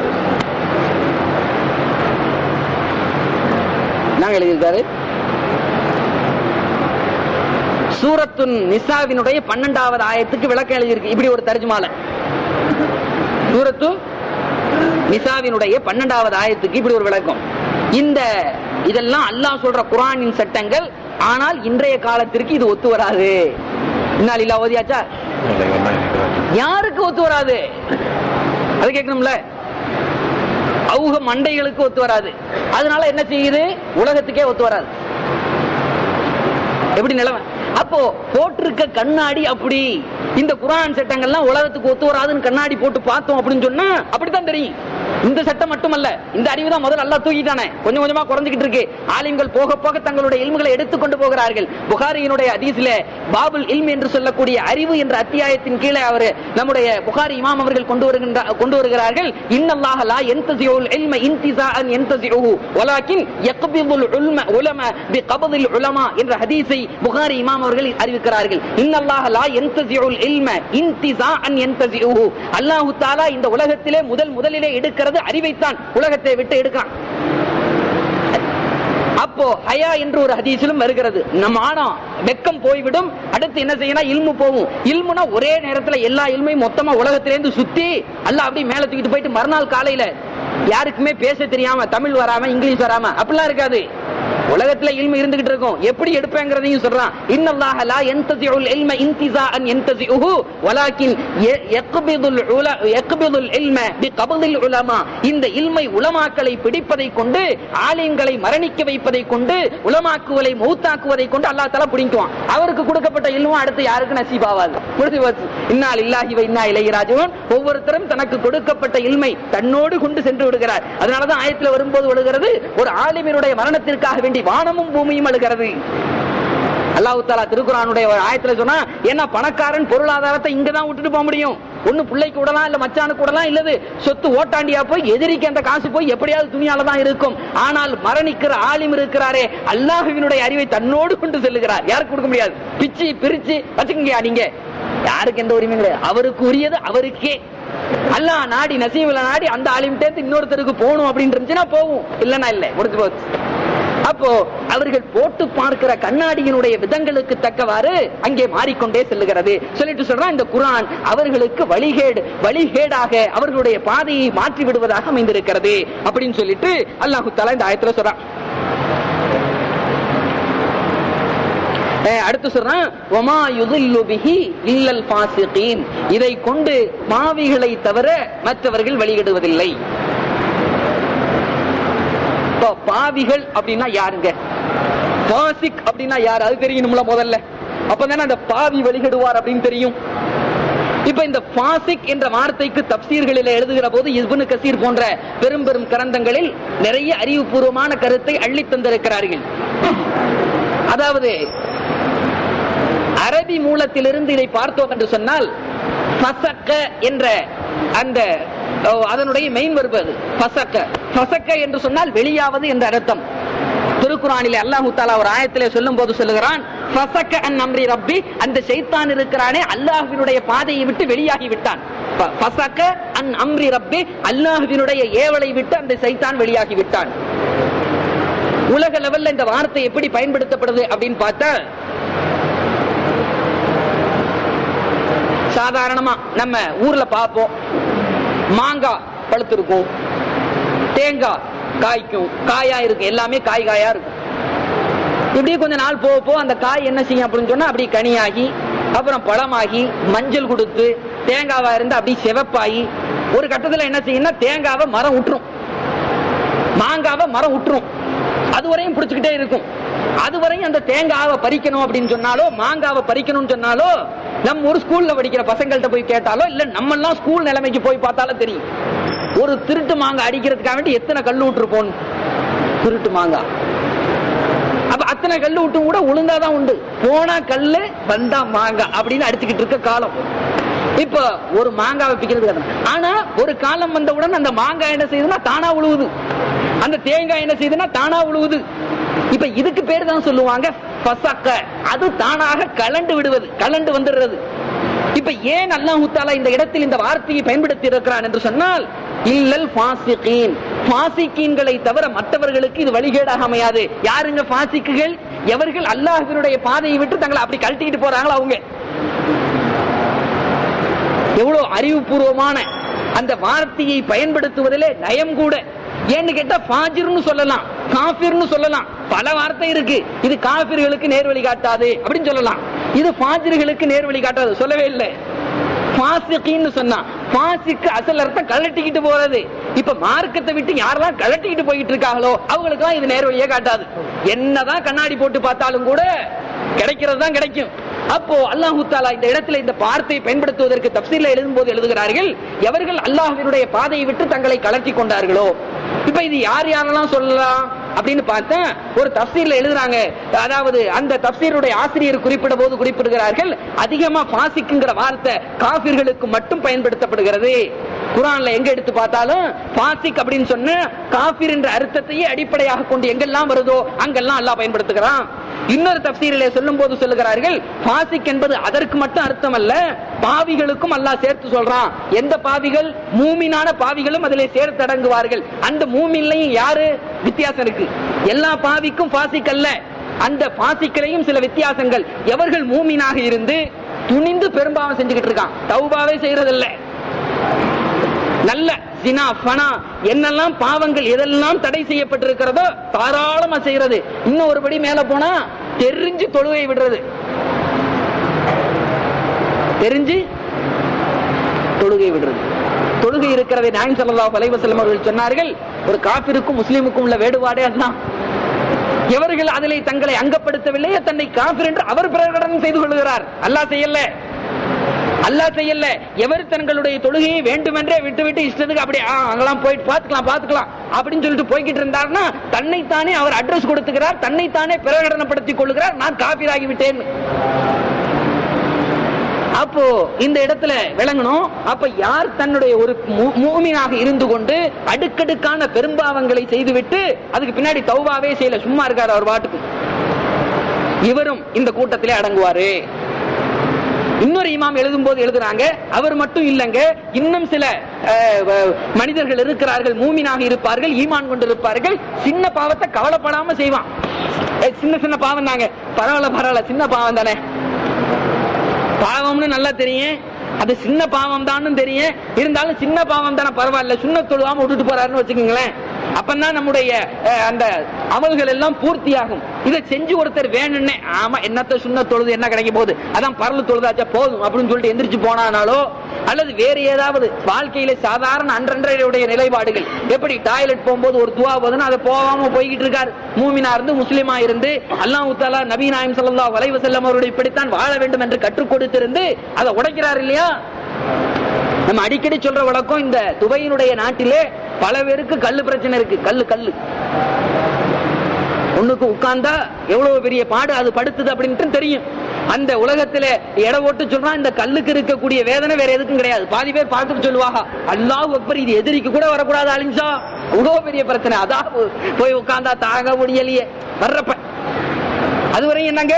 நாங்க எழுதியிருக்காரு, சூரத்துன் நிசாவினுடைய பன்னெண்டாவது ஆயத்துக்கு விளக்கம் எழுதியிருக்கு. இப்படி ஒரு தர்ஜுமால சூரத்து நிசாவினுடைய பன்னெண்டாவது ஆயத்துக்கு இப்படி ஒரு விளக்கம். இந்த இதெல்லாம் அல்லாஹ் சொல்ற குர்ஆனின் சட்டங்கள், ஆனால் இன்றைய காலத்திற்கு இது ஒத்து வராது. இன்னாலில்லாஹி ஓதியாச்சா? யாருக்கு ஒத்து வராது? அது கேட்கணும்ல. அவங்க மண்டைகளுக்கு ஒத்து வராது. அதனால என்ன செய்யுது, உலகத்துக்கே ஒத்து வராது. எப்படி நிலைமை? அப்போ போட்டிருக்க கண்ணாடி அப்படி, இந்த குர்ஆன் சட்டங்கள்லாம் உலகத்துக்கு ஒத்து வராதுன்னு கண்ணாடி போட்டு பார்த்தோம் அப்படின்னு சொன்னா அப்படித்தான் தெரியும். இந்த சட்டம் மட்டுமல்ல, இந்த அறிவு தான் முதல்ல அல்லாஹ் தூக்கிட்டானே, கொஞ்சம் கொஞ்சமா குறைஞ்சிட்டு இருக்கு. ஆலிம்கள் போக போக தங்களுடைய இல்முகளை எடுத்துக்கொண்டு போகிறார்கள். புகாரியினுடைய ஹதீஸ்ல பாபுல் இல்ம் என்று சொல்லக்கூடிய அறிவு என்ற அத்தியாயத்தின் கீழே அவர் நம்முடைய புகாரி இமாம் அவர்கள் கொண்டு வருகின்ற கொண்டு வருகிறார்கள். இன்னல்லாஹ லா யன்தஸிஉல் இல்ம இன்திஸாஅன் யன்தஸிஉஹு வலாக்கின் யக்பிதுல் உல்ம உலமா பிகப்தில் உலமா என்ற ஹதீஸை புகாரி இமாம் அவர்கள் அறிவிக்கிறார்கள். இன்னல்லாஹ லா யன்தஸிஉல் இல்ம இன்திஸாஅன் யன்தஸிஉஹு. அல்லாஹ் தஆலா இந்த உலகத்திலே முதல் முதலிலே எடுக்கிறது அறிவைத்தான், உலகத்தை விட்டு எடுக்கிறான். அப்போ ஹயா என்று ஒரு ஹதீஸிலும் வருகிறது, நம்ம ஆனா வெக்கம் போய்விடும், அடுத்து என்ன செய்யணும், இல்மு போகும். இல்முனா ஒரே நேரத்துல எல்லா இல்மையும் மொத்தமா உலகத்திலேருந்து சுத்தி அல்லாஹ் அப்படியே மேல தூக்கிட்டு போயிட்டு மறுநாள் காலையில யாருக்குமே பேச தெரியாம, தமிழ் வராம இங்கிலீஷ் வராம அப்படிலாம் இருக்காது. உலகத்துல இல்மு இருந்துகிட்டு இருக்கும், எப்படி எடுப்பேங்கிறதையும் சொல்றான். இன்னல்லாஹ லா யன்தஸிஉல் இல்ம இன்திஸாஅன் யன்தஸிஉஹு வலாக்கின் யக்பிதுல் உல யக்பிதுல் இல்ம பிகப்தில் உலமா. இந்த இல்மை உலமாக்களை பிடிப்பதை கொண்டு, ஆலிம்களை மரணிக்க வைப்பதை கொண்டு, உலமாக்குவலை மௌத்தாக்குவதை கொண்டு அல்லாஹ் தஆலா பிடிக்குவான். அவருக்கு கொடுக்கப்பட்ட இல்மு அடுத்து யாருக்கு நசீப் ஆகாது. இன்னா லில்லாஹி வ இன்னா இலைஹி ராஜிஊன். ஒவ்வொருத்தரும் தனக்கு கொடுக்கப்பட்ட இல்மை தன்னோடு கொண்டு சென்று விடுகிறார். அதனாலதான் ஆயத்துல வரும்போது விடுகிறது, ஒரு ஆலிமினுடைய மரணத்திற்காக வேண்டி வானமும் பூமியும் அழுகிறது. அல்லாஹ் தஆலா திருக்குர்ஆனுடைய ஆயத்துல சொன்னா, ஏன்னா பணக்காரன் பொருளாதாரத்தை இங்கதான் விட்டுட்டு போக முடியும். ஒண்ணு பிள்ளைக்கு விடலாம், இல்ல மச்சானுக்கு விடலாம், இல்லது சொத்து ஓட்டாண்டியா போய் எதிரிக்கு அந்த காசு போய் எப்படியாவது துணியால தான் இருக்கும். ஆனால் மரணிக்கிற ஆலிம் இருக்கிறாரே, அல்லாஹ்வினுடைய அறிவை தன்னோடு கொண்டு செல்லுகிறார். யாருக்கு கொடுக்க முடியாது, பிச்சு பிரிச்சு வச்சுக்கங்க. நீங்க யாருக்கு எந்த உரிமையும் கிடையாது, அவருக்கு உரியது அவருக்கே. அல்லாஹ் நாடி நசீவுல நாடி அந்த ஆலிம்கிட்ட இன்னொருத்தருக்கு போகணும் அப்படின்னு இருந்துச்சுன்னா போகும், இல்லன்னா இல்ல, முடிஞ்சு போச்சு. அப்போ அவர்கள் போட்டு பார்க்கிற கண்ணாடியினுடைய விதங்களுக்கு தக்கவாறு அங்கே மாறிக்கொண்டே செல்லுகிறது. சொல்லிட்டு சொல்றான், இந்த குர்ஆன் அவர்களுக்கு வழிகேடு வழிகேடாக அவர்களுடைய பாதையை மாற்றி விடுவதாக அமைந்திருக்கிறது அப்படின்னு சொல்லிட்டு அல்லாஹ் தஆலா இந்த ஆயத்துல சொல்றான். அடுத்து சொல்றான், வமா யுதில்லு பிஹி இல்லல் ஃபாஸிகீன். இதை கொண்டு பாவிகளை தவிர மற்றவர்கள் வழிகெடுவதில்லை. பாவிகள் அப்படின்னா யாருங்க, ஃபாஸிக் அப்படின்னா யாரு, அது தெரியணும்ல முதல்ல. அப்பதானே அந்த பாவி வழிகெடுவார் அப்படின்னு தெரியும். இப்ப இந்த ஃபாஸிக் என்ற வார்த்தைக்கு தப்சீர்களில் எழுதுகிற போது இப்னு கஸீர் போன்ற பெரும் பெரும் கிரந்தங்களில் நிறைய அறிவுபூர்வமான கருத்தை அள்ளி தந்திருக்கிறார்கள். அதாவது அரபி மூலத்திலிருந்து இதை பார்த்தோம் என்று சொன்னால், ஃபஸக்க என்ற அந்த அதனுடைய மெயின் வெர்ப் அது ஃபஸக்க. ஃபஸக்க என்று சொன்னால் வெளியாவது என்ற அர்த்தம். திருக்குர்ஆனிலே அல்லாஹ் தஆலா ஒரு ஆயத்திலே சொல்லும்போது சொல்லுகிறான், ஃபஸக்க அன் அம்ரி ரப்பி. அந்த ஷைத்தான் இருக்கிறானே அல்லாஹ்வினுடைய பாதையை விட்டு வெளியாகி விட்டான். ஃபஸக்க அன் அம்ரி ரப்பி, அல்லாஹ்வினுடைய ஏவலை விட்டு அந்த ஷைத்தான் வெளியாகி விட்டான். உலக லெவல்ல இந்த வார்த்தை எப்படி பயன்படுத்தப்படுது அப்படின்னு பார்த்தா, சாதாரணமா நம்ம ஊர்ல பார்ப்போம், மாங்காய் பழுத்திருக்கும், தேங்காய் காய்க்கும், காயா இருக்கும், எல்லாமே காய் காயா இருக்கும். இப்படியே கொஞ்ச நாள் போக போக அந்த காய் என்ன செய்யும் அப்படின்னு சொன்னா, அப்படி கனியாகி அப்புறம் பழமாகி மஞ்சள் கொடுத்து தேங்காவா இருந்து அப்படி சிவப்பாகி ஒரு கட்டத்துல என்ன செய்யும்னா தேங்காவை மரம் விட்டுரும், மாங்காவை மரம் விட்டுரும். அதுவரையும் பிடிச்சுக்கிட்டே இருக்கும். அதுவரையும் அந்த தேங்காவை பறிக்கணும் அப்படின்னு சொன்னாலோ, மாங்காவை பறிக்கணும்னு சொன்னாலோ, நம்ம ஒரு ஸ்கூல்ல படிக்கிற பசங்கள்ட்ட போய் கேட்டாலோ, இல்ல நம்ம எல்லாம் ஸ்கூல் நிலைமைக்கு போய் பார்த்தாலும் தெரியும். ஒரு திருட்டு மாங்காய் அடிக்கிறதுக்காக வேண்டி எத்தனை கல்லு விட்டுருப்போம், திருட்டு மாங்காய். அப்ப அத்தனை கல்லு விட்டு கூட உளுந்தாதான் உண்டு, போனா கல்லு வந்தா மாங்காய் அப்படின்னு அடிச்சுக்கிட்டு இருக்க காலம். இப்ப ஒரு மாங்காவை பிக்கிறது. ஆனா ஒரு காலம் வந்தவுடன் அந்த மாங்காய் என்ன செய்யுதுன்னா தானா உழுவுது, அந்த தேங்காய் என்ன செய்யுதுன்னா தானா உழுவுது. இப்ப இதுக்கு பேர் தான் சொல்லுவாங்க ஃபஸக்க. அது தானாக கலண்டு விடுவது, கலண்டு வந்துடுறது. இப்ப ஏன் அல்லாஹ் தஆலா இந்த இடத்தில் இந்த வார்த்தையை பயன்படுத்தி இருக்கிறான் என்று சொன்னால், இல்லல் ஃபாஸிகீன், ஃபாஸிகீன்களை தவிர மற்றவர்களுக்கு இது வழிகேடாக அமையாது. யாருங்க ஃபாஸிக்குகள்? எவர்கள் அல்லாஹ்வினுடைய பாதையை விட்டு தங்களை அப்படி கழட்டிட்டு போறாங்களோ அவங்க. எவ்வளவு அறிவுபூர்வமான அந்த வார்த்தையை பயன்படுத்துவதிலே நயம் கூட. ஏன்னு கேட்டா ஃபாஜிர்னு சொல்லலாம், காஃபிர்னு சொல்லலாம், பல வார்த்தை இருக்கு. இது காஃபிர்களுக்கு நேர்வழி காட்டாது அப்படின்னு சொல்லலாம், இது ஃபாஜிர்களுக்கு நேர்வழி காட்டாது சொல்லவே இல்லை. ஃபாஸிகீன்னு சொன்னா, ஃபாஸிக்கு அசல் அர்த்தம் கழட்டிக்கிட்டு போறது. இப்ப மார்க்கத்தை விட்டு யாரெல்லாம் கழட்டிக்கிட்டு போயிட்டு இருக்காங்களோ அவங்களுக்கு எல்லாம் இது நேர்வழியே காட்டாது. என்னதான் கண்ணாடி போட்டு பார்த்தாலும் கூட கிடைக்கிறது தான் கிடைக்கும். அப்போ அல்லாஹ் தஆலா இந்த இடத்துல இந்த வார்த்தையை பயன்படுத்துவதற்கு தஃப்சீர்ல எழுதும் போது எழுதுகிறார்கள், எவர்கள் அல்லாஹ்வினுடைய பாதையை விட்டு தங்களை கலட்டி கொண்டார்களோ. இப்ப இது யார் யாரெல்லாம் சொல்லலாம் அப்படின்னு பார்த்தா ஒரு தஃப்சீர்ல எழுதுறாங்க. அதாவது அந்த தஃப்சீருடைய ஆசிரியர் குறிப்பிட போது குறிப்பிடுகிறார்கள், அதிகமா ஃபாசிக்ங்கிற வார்த்தை காஃபிர்களுக்கு மட்டும் பயன்படுத்தப்படுகிறது. குர்ஆன்ல எங்க எடுத்து பார்த்தாலும் ஃபாசிக் அப்படின்னு சொன்ன காஃபிர் என்ற அர்த்தத்தையே அடிப்படையாக கொண்டு எங்கெல்லாம் வருதோ அங்கெல்லாம் அல்லாஹ் பயன்படுத்துகிறான். இன்னொரு தஃப்சீரிலே சொல்லும் போது சொல்லுகிறார்கள், ஃபாசிக் என்பது அதற்கு மட்டும் அர்த்தம் அல்ல, பாவிகளுக்கும் அல்லாஹ் சேர்த்து சொல்றான். எந்த பாவிகள்? மூமினான பாவிகளும் அதிலே சேர்த்து அடங்குவார்கள். அந்த மூமின்லையும் யாரு வித்தியாசம் இருக்கு. எல்லா பாவிக்கும் ஃபாசிக் அல்ல, அந்த ஃபாசிக்கிலையும் சில வித்தியாசங்கள். எவர்கள் மூமினாக இருந்து துணிந்து பெரும்பாவம் செஞ்சுக்கிட்டு இருக்கான், தௌபாவே செய்யறதில்லை, நல்ல ஜினா ஃபனா என்னெல்லாம் பாவங்கள் எதெல்லாம் தடை செய்யப்பட்டிருக்கிறதோ தாராளமா செய்யறது. இன்னும் ஒருபடி மேல போனா தெரிஞ்சு தொழுகை விடுறது, தெரிஞ்சு தொழுகை விடுறது. தொழுகை இருக்கிறதை நாயகம் ஸல்லல்லாஹு அலைஹி வஸல்லம் அவர்கள் சொன்னார்கள், ஒரு காஃபிருக்கும் முஸ்லிமுக்கும் உள்ள வேறுபாடே அதுதான். எவர்கள் அதிலே தங்களை அங்கப்படுத்தவில்லையே தன்னை காஃபிர் என்று அவர் பிரகடனம் செய்து கொள்கிறார். அல்லாஹ் செய்யல, அல்லாஹ் செய்யல. எவர் தங்களுடைய தொழுகையை வேண்டுமென்றே விட்டு விட்டு இஷ்டத்துக்கு அப்படியே அங்கெல்லாம் போயிட்டு பாத்துக்கலாம் பாத்துக்கலாம் அப்படின்னு சொல்லிட்டு போய்கிட்டு இருந்தார்னா தன்னைத்தானே அவர் அட்ரஸ் கொடுத்துக்கிறார், தன்னைத்தானே பிரகடனப்படுத்திக் கொள்கிறார், நான் காஃபிராகி விட்டேன். அப்போ இந்த இடத்துல விளங்கணும். அப்ப யார் தன்னுடைய ஒரு மூமினாக இருந்து கொண்டு அடுக்கடுக்கான பெரும்பாவங்களை செய்துவிட்டு அதுக்கு பின்னாடி தௌபாவே செய்யல, சும்மா இருக்காரு அவர் பாட்டுக்கு, இவரும் இந்த கூட்டத்திலே அடங்குவாரு. இன்னொரு இமாம் எழுதும் போது எழுதுறாங்க, அவர் மட்டும் இல்லங்க, இன்னும் சில மனிதர்கள் இருக்கிறார்கள், மூமினாக இருப்பார்கள், ஈமான் கொண்டிருப்பார்கள், சின்ன பாவத்தை கவலைப்படாம செய்வான். சின்ன சின்ன பாவம் தாங்க, பரவாயில்ல பரவாயில்ல சின்ன பாவம் தானே, பாவம்னு நல்லா தெரியும், அது சின்ன பாவம் தான் தெரியும், இருந்தாலும் சின்ன பாவம் தானே பரவாயில்ல, சுன்னத் தொழுவாம விட்டுட்டு போறாருன்னு வச்சுக்கோங்களேன். அப்பதான் நம்முடைய அந்த அமல்கள் எல்லாம் பூர்த்தியாகும். இதை செஞ்சு ஒருத்தர் வேணும்னே, ஆமா என்னத்த சுன்னத் தொழுது என்ன கிடைக்க போகுது, அதான் பரலு தொழுதாச்சா போதும் அப்படின்னு சொல்லிட்டு எந்திரிச்சு போனானாலோ, அல்லது வேற ஏதாவது வாழ்க்கையில சாதாரண அன்றன்றைய நிலைப்பாடுகள், எப்படி டாய்லெட் போகும்போது ஒரு துவா போதுன்னு அதை போகாம போய்கிட்டு இருக்காரு, மூமினா இருந்து முஸ்லிமா இருந்து அல்லாஹ் தஆலா நபி நாயகம் ஸல்லல்லாஹு அலைஹி வஸல்லம் அவருடைய இப்படித்தான் வாழ வேண்டும் என்று கற்றுக் கொடுத்திருந்து அதை உடைக்கிறார் இல்லையா. நம்ம அடிக்கடி சொல்ற வழக்கம், இந்த துபையினுடைய நாட்டிலே பல பேருக்கு கல்லு பிரச்சனை இருக்கு. கல்லு கல்லு ஒண்ணுக்கு உட்கார்ந்தா எவ்வளவு பெரிய பாடு அது படுத்துது அப்படின்ட்டு தெரியும். அந்த உலகத்திலே எடை ஓட்டு சொல்றான், இந்த கல்லுக்கு இருக்கக்கூடிய வேதனை வேற எதுக்கும் கிடையாது. பாதி பேர் பார்த்துட்டு சொல்லுவாங்க, அல்லாஹ் அக்பர், இது எதிரிக்கு கூட வரக்கூடாது அலிம்சா, அவ்வளவு பெரிய பிரச்சனை, அதான் போய் உட்கார்ந்தா தாங்க முடியலையே வர்றப்ப அதுவரையும் என்னங்க.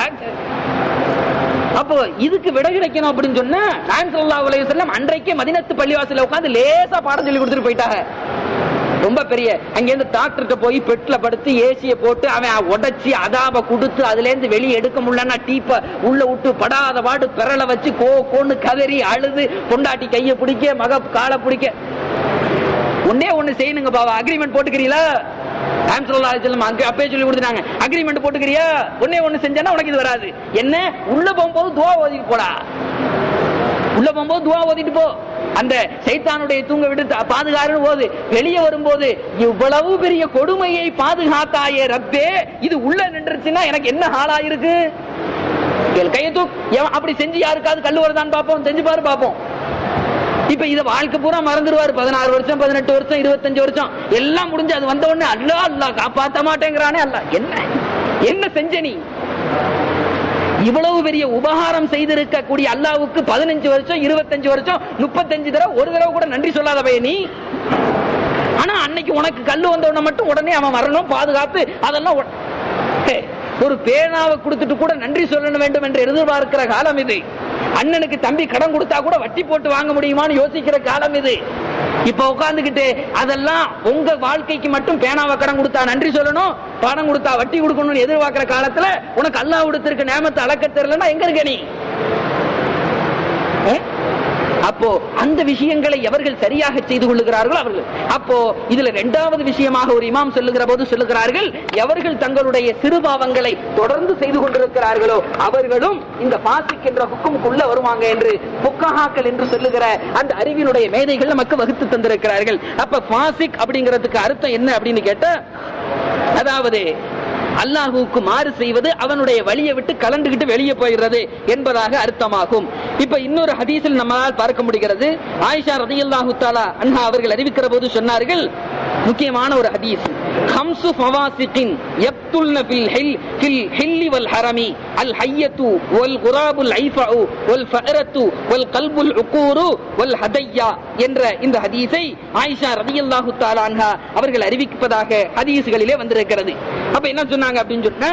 அப்போ இதுக்கு விட கிடைக்கணும் அப்படின்னு சொன்னா நாயகம் ஸல்லல்லாஹு அலைஹி வஸல்லம் அன்றைக்கே மதீனத்து பள்ளிவாசல்ல உட்கார்ந்து லேசா பாடம் சொல்லி கொடுத்துட்டு போயிட்டாங்க. ரொம்ப பெரிய அங்கிருந்து டாக்டர்கிட்ட போய் பெட்ல படுத்து ஏசியை போட்டு அவன் உடைச்சி அதாப கொடுத்து அதுல இருந்து வெளியே எடுக்க முடியலன்னா டீப்ப உள்ள விட்டு படாத பாடு பெறல வச்சு கோ கோன்னு கதறி அழுது பொண்டாட்டி கைய பிடிக்க மக காலை பிடிக்க. ஒன்னே ஒண்ணு செய்யணுங்க பாவா, அக்ரிமெண்ட் போட்டுக்கிறீங்களா? அப்பே சொல்லி கொடுத்தாங்க, அக்ரிமெண்ட் போட்டுக்கிறியா? ஒன்னே ஒண்ணு செஞ்சா உனக்கு இது வராது. என்ன, உள்ள போகும்போது துவா ஓதிட்டு போடா, உள்ள போகும்போது துவா ஓதிட்டு போ, அந்த சைத்தானுடைய தூங்க விட்டு பாதுகாருன்னு போது வெளியே வரும்போது இவ்வளவு பெரிய கொடுமையை பாதுகாத்தாயே ரப்பே, இது உள்ள நின்றுச்சுன்னா எனக்கு என்ன ஹாலா இருக்கு. கையை தூக்கு, அப்படி செஞ்சு யாருக்காவது கல்லு வருதான்னு பாப்போம், செஞ்சு பாரு பாப்போம். இப்ப இத வாழ்க்கை பூரா மறந்துடுவாரு. பதினாறு வருஷம் பதினெட்டு வருஷம் இருபத்தஞ்சு வருஷம் எல்லாம் முடிஞ்சு அது வந்த உடனே அல்லா அல்லா காப்பாத்த மாட்டேங்கிறானே, அல்ல என்ன என்ன செஞ்ச நீ? இவ்வளவு பெரிய உபகாரம் செய்திருக்க கூடிய அல்லாவுக்கு பதினஞ்சு வருஷம் இருபத்தஞ்சு வருஷம் முப்பத்தஞ்சு தடவை ஒரு தடவை கூட நன்றி சொல்லாத பையன் நீ. ஆனா அன்னைக்கு உனக்கு கல்லு வந்த உடனே மட்டும் உடனே அவன் வரணும் பாதுகாத்து அதெல்லாம். ஒரு பேனாவை கொடுத்துட்டு கூட நன்றி சொல்ல வேண்டும் என்று எதிர்பார்க்கிற காலம் இது. அண்ணனுக்கு தம்பி கடன் கொடுத்தா கூட வட்டி போட்டு வாங்க முடியுமான்னு யோசிக்கிற காலம் இது. இப்ப உட்கார்ந்துகிட்டு அதெல்லாம் உங்க வாழ்க்கைக்கு மட்டும் பேனாவை கடன் கொடுத்தா நன்றி சொல்லணும், பணம் கொடுத்தா வட்டி கொடுக்கணும்னு எதிர்பார்க்கிற காலத்துல உனக்கு அல்லாஹ் கொடுத்திருக்க நேமத்தை அளக்க தெரியலன்னா எங்க இருக்க நீ? அப்போ அந்த விஷயங்களை எவர்கள் சரியாக செய்து கொள்ளுகிறார்களோ அவர்கள். அப்போ இதுல இரண்டாவது விஷயமாக ஒரு இமாம் சொல்லுகிற போது சொல்லுகிறார்கள், எவர்கள் தங்களுடைய சிறுபாவங்களை தொடர்ந்து செய்து கொண்டிருக்கிறார்களோ அவர்களும் இந்த பாசிக் என்ற ஹுக்குமுக்குள்ள வருவாங்க என்று புக்கஹாக்கள் என்று சொல்லுகிற அந்த அறிவினுடைய மேதைகள் நமக்கு வகுத்து தந்திருக்கிறார்கள். அப்ப பாசிக் அப்படிங்கிறதுக்கு அர்த்தம் என்ன அப்படின்னு கேட்டா, அதாவது
அல்லாஹுவுக்கு மாறு செய்வது அவனுடைய வழியை விட்டு கலந்துகிட்டு வெளியே போயிடுறது என்பதாக அர்த்தமாகும். இப்ப இன்னொரு ஹதீஸில் நம்மால் பார்க்க முடிகிறது. ஆயிஷா ரலியல்லாஹு தஆலா அன்ஹா அவர்கள் அறிவிக்கிற போது சொன்னார்கள், முக்கியமான ஒரு ஹதீஸ், خمس فواسق يبطلن في الحل في الحل والحرم الحية والغراب العيفع والفأرة والقلب العقور والهدية என்ற இந்த ஹதீஸை ஆயிஷா ரலியல்லாஹு தஆலா அன்ஹா அவர்கள் அறிவிப்பதாக ஹதீஸ்களிலே வந்திருக்கிறது. அப்ப என்ன சொன்னாங்க அப்படின்னு சொன்னா,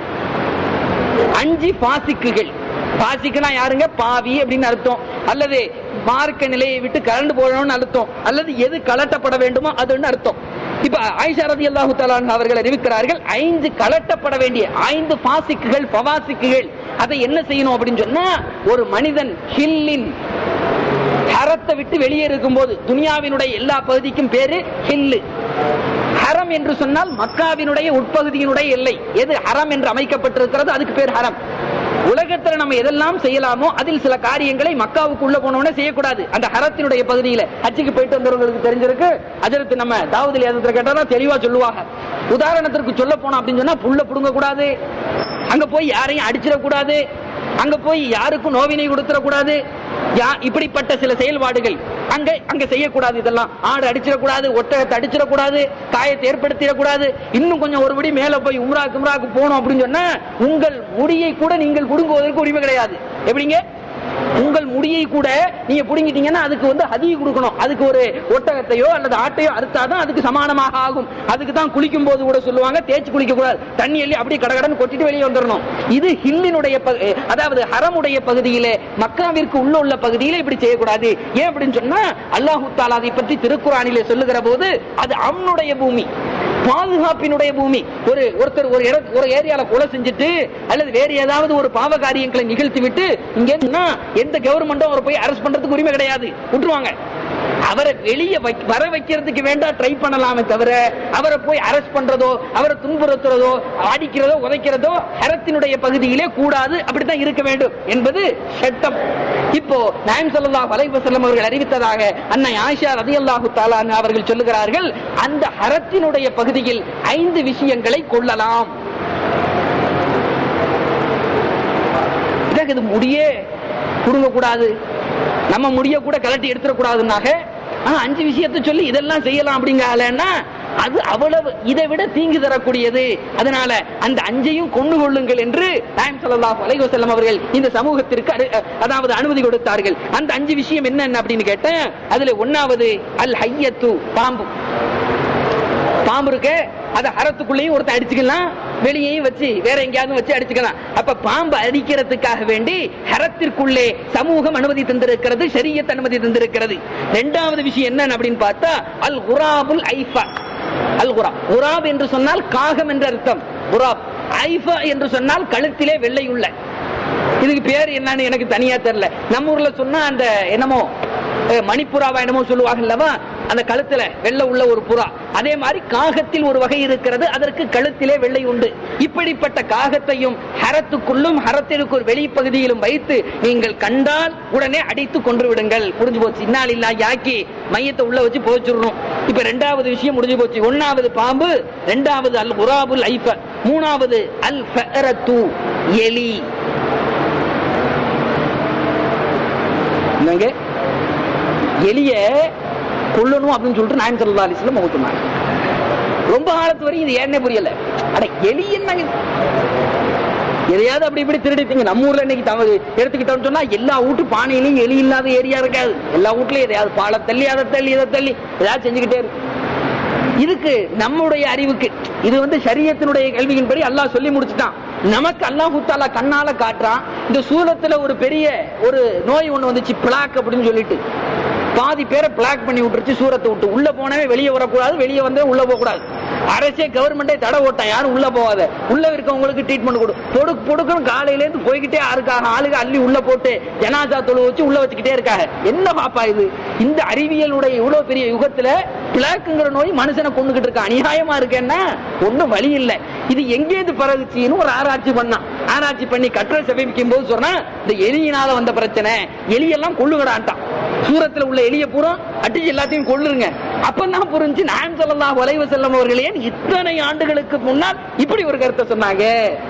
அஞ்சு பாசிக்குகள், பாசிக்குனா யாருங்க, பாவி அப்படின்னு அர்த்தம், அல்லது மார்க்க நிலையை விட்டு கலந்து போகணும்னு அர்த்தம், அல்லது எது கலட்டப்பட வேண்டுமோ அதுன்னு அர்த்தம். இப்ப ஆயிஷா ரலியல்லாஹு தஆலா அவர்கள் அறிவிக்கிறார்கள், ஐந்து கலட்டப்பட வேண்டிய ஐந்து பாசிக்குகள், பவாசிக்குகள், அதை என்ன செய்யணும் அப்படின்னு சொன்னா, ஒரு மனிதன் ஹில்லின் ஹரத்தை விட்டு வெளியே இருக்கும் போது, துனியாவினுடைய எல்லா பகுதிக்கும் பேரு ஹில்லு. ஹரம் என்று சொன்னால் மக்காவினுடைய உட்பகுதியினுடைய எல்லை, எது ஹரம் என்று அமைக்கப்பட்டிருக்கிறது அதுக்கு பேர் ஹரம். உலகத்துல நம்ம எதெல்லாம் செய்யலாமோ அதில் சில காரியங்களை மக்காவுக்கு உள்ள போனோம்னே செய்யக்கூடாது. அந்த ஹரத்தினுடைய பகுதியில ஹஜ்ஜுக்கு போயிட்டு வந்தவங்களுக்கு தெரிஞ்சிருக்கு, ஹஜ்ரத் நம்ம தாவூதுல் யாதத்துல கேட்டா தெளிவா சொல்லுவாங்க. உதாரணத்திற்கு சொல்ல போனோம் அப்படின்னு சொன்னா, புல்ல புடுங்க கூடாது, அங்க போய் யாரையும் அடிச்சிடக்கூடாது, அங்க போய் யாருக்கும் நோவினை கொடுத்துடக்கூடாது, இப்படிப்பட்ட சில செயல்பாடுகள் அங்க அங்க செய்யக்கூடாது. இதெல்லாம் ஆடு அடிச்சிடக்கூடாது, ஒட்டகத்தை அடிச்சிடக்கூடாது, காயத்தை ஏற்படுத்திடக்கூடாது. இன்னும் கொஞ்சம் ஒருபடி மேல போய் உம்ராக்கு உம்ராக்கு போனோம் அப்படின்னு சொன்னா, உங்கள் முடியை கூட நீங்கள் புடுங்குவதற்கு உரிமை கிடையாது. எப்படிங்க, உங்கள் முடியை கூட நீங்க புடுங்கிட்டீங்கன்னா அதுக்கு வந்து ஹதியை கொடுக்கணும். அதுக்கு ஒரு ஒட்டகத்தையோ அல்லது ஆட்டையோ அறுத்தாதான் அதுக்கு சமானமாக ஆகும். அதுக்கு தான் குளிக்கும் போது கூட சொல்லுவாங்க, தேய்ச்சி குளிக்க கூடாது, தண்ணி எள்ளி அப்படி கடகடன்னு கொட்டிட்டு வெளியே வந்துடணும். இது ஹில்லினுடைய, அதாவது ஹரமுடைய பகுதியிலே, மக்காவிற்கு உள்ள உள்ள பகுதியிலே இப்படி செய்யக்கூடாது. ஏன் அப்படின்னு சொன்னா, அல்லாஹு தஆலா அதை பற்றி திருக்குர்ஆனிலே சொல்லுகிற போது, அது அவனுடைய பூமி, பாதுகாப்பினுடைய பூமி. ஒரு ஒருத்தர் ஒரு ஒரு ஏரியால கொலை செஞ்சுட்டு அல்லது வேற ஏதாவது ஒரு பாவ காரியங்களை நிகழ்த்தி விட்டு இங்க எந்த கவர்மெண்டும் அவரை போய் அரெஸ்ட் பண்றதுக்கு உரிமை கிடையாது, விட்டுருவாங்க. அவரை வெளியே வர வைக்கிறதுக்கு வேண்டாம் ட்ரை பண்ணலாமே தவிர, அவரை போய் அரெஸ்ட் பண்றதோ, அவரை துன்புறுத்துறதோ, அடிக்கிறதோ, உதைக்கிறதோ ஹரத்தினுடைய பகுதியிலே கூடாது. அப்படித்தான் இருக்க வேண்டும் என்பது சட்டம். இப்போ நாயகம் ஸல்லல்லாஹு அலைஹி வஸல்லம் அவர்கள் அறிவித்ததாக அன்னை ஆயிஷா ரலியல்லாஹு தஆலா அன்ஹா அவர்கள் சொல்லுகிறார்கள், அந்த ஹரத்தினுடைய பகுதியில் ஐந்து விஷயங்களை கொள்ளலாம். இது முடியே புடுங்க கூடாது, நம்ம முடிய கூட கலட்டி எடுத்துடக்கூடாதுன்னாக அஞ்சு விஷயத்தை சொல்லி இதெல்லாம் செய்யலாம் அப்படிங்கலன்னா, அது அவ்வளவு இதை விட தீங்கு தரக்கூடியது. அதனால அந்த அஞ்சையும் கொண்டு கொள்ளுங்கள் என்று நாயகம் ஸல்லல்லாஹு அலைஹி வஸல்லம் அவர்கள் இந்த சமூகத்திற்கு அதாவது அனுமதி கொடுத்தார்கள். அந்த அஞ்சு விஷயம் என்ன அப்படின்னு கேட்டேன். அதுல ஒன்னாவது அல் ஹய்யத்து, பாம்பு. பாம்பு இருக்கு, அதை ஹரத்துக்குள்ளேயும் ஒருத்தர் அடிச்சுக்கலாம், வெளியையும் வச்சு வேற எங்கேயாவது வச்சு அடிச்சுக்கலாம். அப்ப பாம்பு அடிக்கிறதுக்காக வேண்டி ஹரத்திற்குள்ளே சமூகம் அனுமதி தந்திருக்கிறது, ஷரியத் அனுமதி தந்திருக்கிறது. இரண்டாவது விஷயம் என்ன அப்படின்னு பார்த்தா, அல் குராபுல் ஐஃபா. அல் குராப், குராப் என்று சொன்னால் காகம் என்று அர்த்தம். குராப் ஐஃபா என்று சொன்னால் கழுத்திலே வெள்ளை உள்ள. இதுக்கு பேர் என்னன்னு எனக்கு தனியா தெரியல. நம்ம ஊர்ல சொன்னா அந்த என்னமோ மணிப்புறாவா என்னமோ சொல்லுவாங்கல்லவா, அந்த கழுத்துல வெள்ளை உள்ள ஒரு புறா. அதே மாதிரி காகத்தில் ஒரு வகை இருக்கிறது, அதற்கு கழுத்திலே வெள்ளை உண்டு. இப்படிப்பட்ட காகத்தையும் ஹரத்துக்குள்ளும் ஹரத்திற்கு ஒரு வெளிப்பகுதியிலும் வைத்து நீங்கள் கண்டால் உடனே அடித்து கொன்று விடுங்கள். முடிஞ்சு போச்சு. இன்னால் இல்லா யாக்கி மையத்தை உள்ள வச்சு போச்சிடணும். இப்ப ரெண்டாவது விஷயம் முடிஞ்சு போச்சு. ஒன்னாவது பாம்பு, ரெண்டாவது அல் குராபுல் ஐஃப, மூணாவது அல் ஃபஅரத்து, எலி. எலிய கொல்லணும் அப்படின்னு சொல்லிட்டு நாயகம் ஸல்லல்லாஹு அலைஹி வஸல்லம் ஊத்துனாங்க. ரொம்ப காலத்து வரைக்கும் இது ஏன்னே புரியல. அட எலி என்னங்க, எதையாவது அப்படி இப்படி திருடிட்டீங்க. நம்ம ஊர்ல இன்னைக்கு தமிழ் எடுத்துக்கிட்டோம்னு சொன்னா எல்லா வீட்டு பானையிலையும் எலி இல்லாத ஏரியா இருக்காது. எல்லா வீட்லயும் எதையாவது பாலை தள்ளி அதை தள்ளி இதை தள்ளி ஏதாவது செஞ்சுக்கிட்டே இருக்கு. இதுக்கு நம்முடைய அறிவுக்கு இது வந்து ஷரியத்தினுடைய கேள்வியின்படி அல்லாஹ் சொல்லி முடிச்சுட்டான். நமக்கு அல்லாஹ் தஆலா கண்ணால காட்டுறான். இந்த சூரத்துல ஒரு பெரிய ஒரு நோய் ஒண்ணு வந்துச்சு, பிளாக் அப்படின்னு சொல்லிட்டு பாதி பேரை பிளாக் பண்ணி விட்டுருச்சு. சூரத்தை விட்டு உள்ள போனவே வெளியே வரக்கூடாது, வெளியே வந்தே உள்ள போக கூடாது. அரசே கவர்மெண்டே தடை ஓட்டான், யாரும் உள்ள போகாத, உள்ள இருக்கவங்களுக்கு ட்ரீட்மெண்ட் கொடு. பொடுக்கு பொடுக்குன்னு காலையில இருந்து போய்கிட்டே இருக்காங்க. ஆளுக அள்ளி உள்ள போட்டு ஜனாசா தொழு வச்சு உள்ள வச்சுக்கிட்டே இருக்காங்க. என்ன பாப்பா இது? இந்த அறிவியலுடைய இவ்வளவு பெரிய யுகத்துல பிளாக்குங்கிற நோய் மனுஷனை கொண்டுகிட்டு இருக்க அநியாயமா இருக்கேன்னா ஒன்னும் வழி இல்லை. இது எங்கேருந்து பரவுச்சுன்னு ஒரு ஆராய்ச்சி பண்ணான். ஆராய்ச்சி பண்ணி கட்டுரை சமீபிக்கும் போது சொன்னா, இந்த எலியினால வந்த பிரச்சனை, எலியெல்லாம் கொள்ளுகடான்ட்டான். சூரத்துல உள்ள எலிய பூரா அடிச்சு எல்லாத்தையும் கொள்ளுருங்க, அப்பதான் புரிஞ்சு நாயகம் ஸல்லல்லாஹு அலைஹி வஸல்லம் அவர்களே இத்தனை ஆண்டுகளுக்கு முன்னால் இப்படி ஒரு கருத்தை சொன்னாங்க.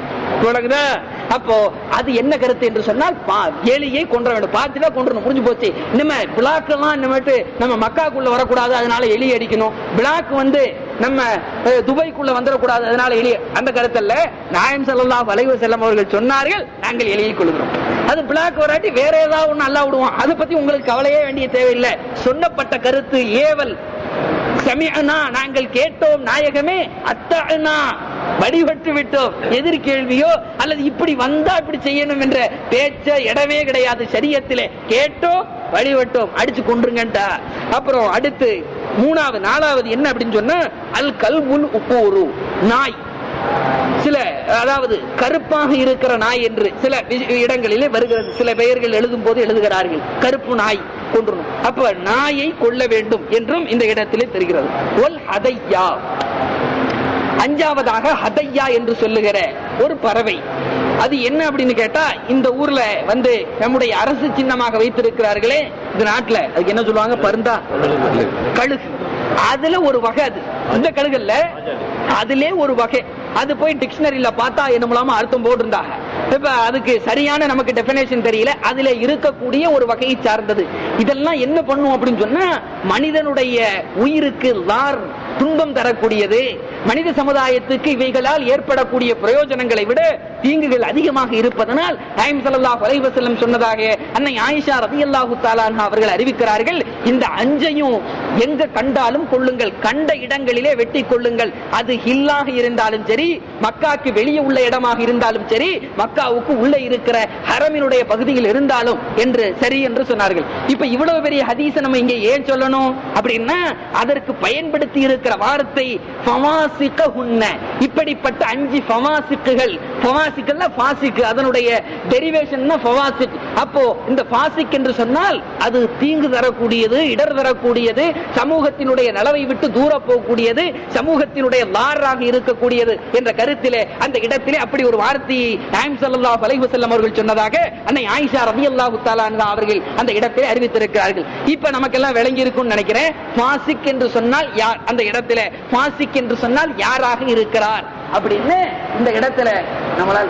அப்போ அது என்ன கருத்து என்று சொன்னால் எலியை கொன்ற வேண்டும், பார்த்துட்டா கொண்டு முடிஞ்சு போச்சு. இனிமே பிளாக் எல்லாம் இனிமேட்டு நம்ம மக்காக்குள்ள வரக்கூடாது, அதனால எலி அடிக்கணும். பிளாக் வந்து நம்ம துபாய்க்குள்ள வந்துடக்கூடாது, அதனால எலி. அந்த கருத்தல்ல, நாயகம் ஸல்லல்லாஹு அலைஹி வஸல்லம் அவர்கள் சொன்னார்கள் நாங்கள் எலியை கொள்கிறோம். அது பிளாக் வராட்டி வேற ஏதாவது ஒண்ணு அல்லா விடுவோம், அதை பத்தி உங்களுக்கு கவலையே வேண்டிய தேவையில்லை. சொன்னப்பட்ட கருத்து ஏவல். சமிஅனா நாங்கள் கேட்டோம் நாயகமே, அத்தஅனா வடிவட்டு விட்டோம். எதிர்கேள்வியோ அல்லது இப்படி வந்தா இப்படி செய்யணும் என்ற பேச்ச இடமே கிடையாது ஷரியத்திலே. கேட்டோம் வழிபட்டோம், அடிச்சு கொன்றுங்கண்டா. அப்புறம் அடுத்து மூணாவது நாலாவது என்ன அப்படின்னு சொன்னா, அல் கல்புல் உக்கூரு, நாய். சில அதாவது கருப்பாக இருக்கிற நாய் என்று சில இடங்களிலே வருகிறது. சில பெயர்கள் எழுதும் போது எழுதுகிறார்கள் கருப்பு நாய் கொன்றணும். அப்ப நாயை கொள்ள வேண்டும் என்றும் இந்த இடத்திலே தெரிகிறது. ஒல் ஹதையா, அஞ்சாவதாக ஹதையா என்று சொல்லுகிற ஒரு பறவை. அது என்ன அப்படின்னு கேட்டா, இந்த ஊர்ல வந்து நம்முடைய அரசு சின்னமாக வைத்திருக்கிறார்களே இந்த நாட்டுல, அதுக்கு என்ன சொல்லுவாங்க, பருந்தா கழுகு. அதுல ஒரு வகை, அது இந்த கழுகுல அதுல ஒரு வகை. அது போய் டிக்ஷனரியில பார்த்தா என்ன மூலமா அர்த்தம் போட்டிருந்தாங்க. இப்ப அதுக்கு சரியான நமக்கு டெபினேஷன் தெரியல. அதுல இருக்கக்கூடிய ஒரு வகையை சார்ந்தது. இதெல்லாம் என்ன பண்ணும் அப்படின்னு சொன்னா, மனிதனுடைய உயிருக்கு லார் துன்பம் தரக்கூடியது. மனித சமுதாயத்துக்கு இவைகளால் ஏற்படக்கூடிய பிரயோஜனங்களை விட தீங்குகள் அதிகமாக இருப்பதனால் நாயகம் ஸல்லல்லாஹு அலைஹி வஸல்லம் சொன்னதாக அன்னை ஆயிஷா ரலியல்லாஹு தஆலா அன்ஹா அவர்கள் அறிவிக்கிறார்கள், இந்த அஞ்சையும் எங்க கண்டாலும் கொள்ளுங்கள், கண்ட இடங்களிலே வெட்டி கொள்ளுங்கள். அது ஹில்லாக இருந்தாலும் சரி, மக்காக்கு வெளியே உள்ள இடமாக இருந்தாலும் சரி, மக்காவுக்கு உள்ள இருக்கிற ஹரமினுடைய பகுதியில் இருந்தாலும் என்று சரி என்று சொன்னார்கள். இப்ப இவ்வளவு பெரிய ஹதீஸை நம்ம இங்கே ஏன் சொல்லணும் அப்படின்னா, அதற்கு பயன்படுத்தி இருக்கிற வார்த்தை ஃபவாசிகஹுன்ன. இப்படிப்பட்ட அஞ்சு ஃபவாசிக்குகள், ஃபவாசிக்கல்ல ஃபாசிக், அதனுடைய டெரிவேஷன் ஃபவாசிக். அப்போ இந்த ஃபாசிக் என்று சொன்னால் அது தீங்கு தரக்கூடியது, இடர் தரக்கூடியது, சமூகத்தினுடைய நலவை விட்டு தூர போகக்கூடியது, சமூகத்தினுடைய லாராக இருக்கக்கூடியது என்ற கருத்திலே அந்த இடத்திலே அப்படி ஒரு வார்த்தையை நாயகம் ஸல்லல்லாஹு அலைஹி வஸல்லம் அவர்கள் சொன்னதாக அன்னை ஆயிஷா ரலியல்லாஹு தஆலா அன்ஹா அவர்கள் அந்த இடத்திலே அறிவித்திருக்கிறார்கள். இப்ப நமக்கெல்லாம் விளங்கி இருக்கும்னு நினைக்கிறேன். ஃபாசிக் என்று சொன்னால் யார், அந்த இடத்திலே ஃபாசிக் என்று சொன்னால் யாராக இருக்கிறார் அப்படின்னு இந்த இடத்துல நம்மளால்.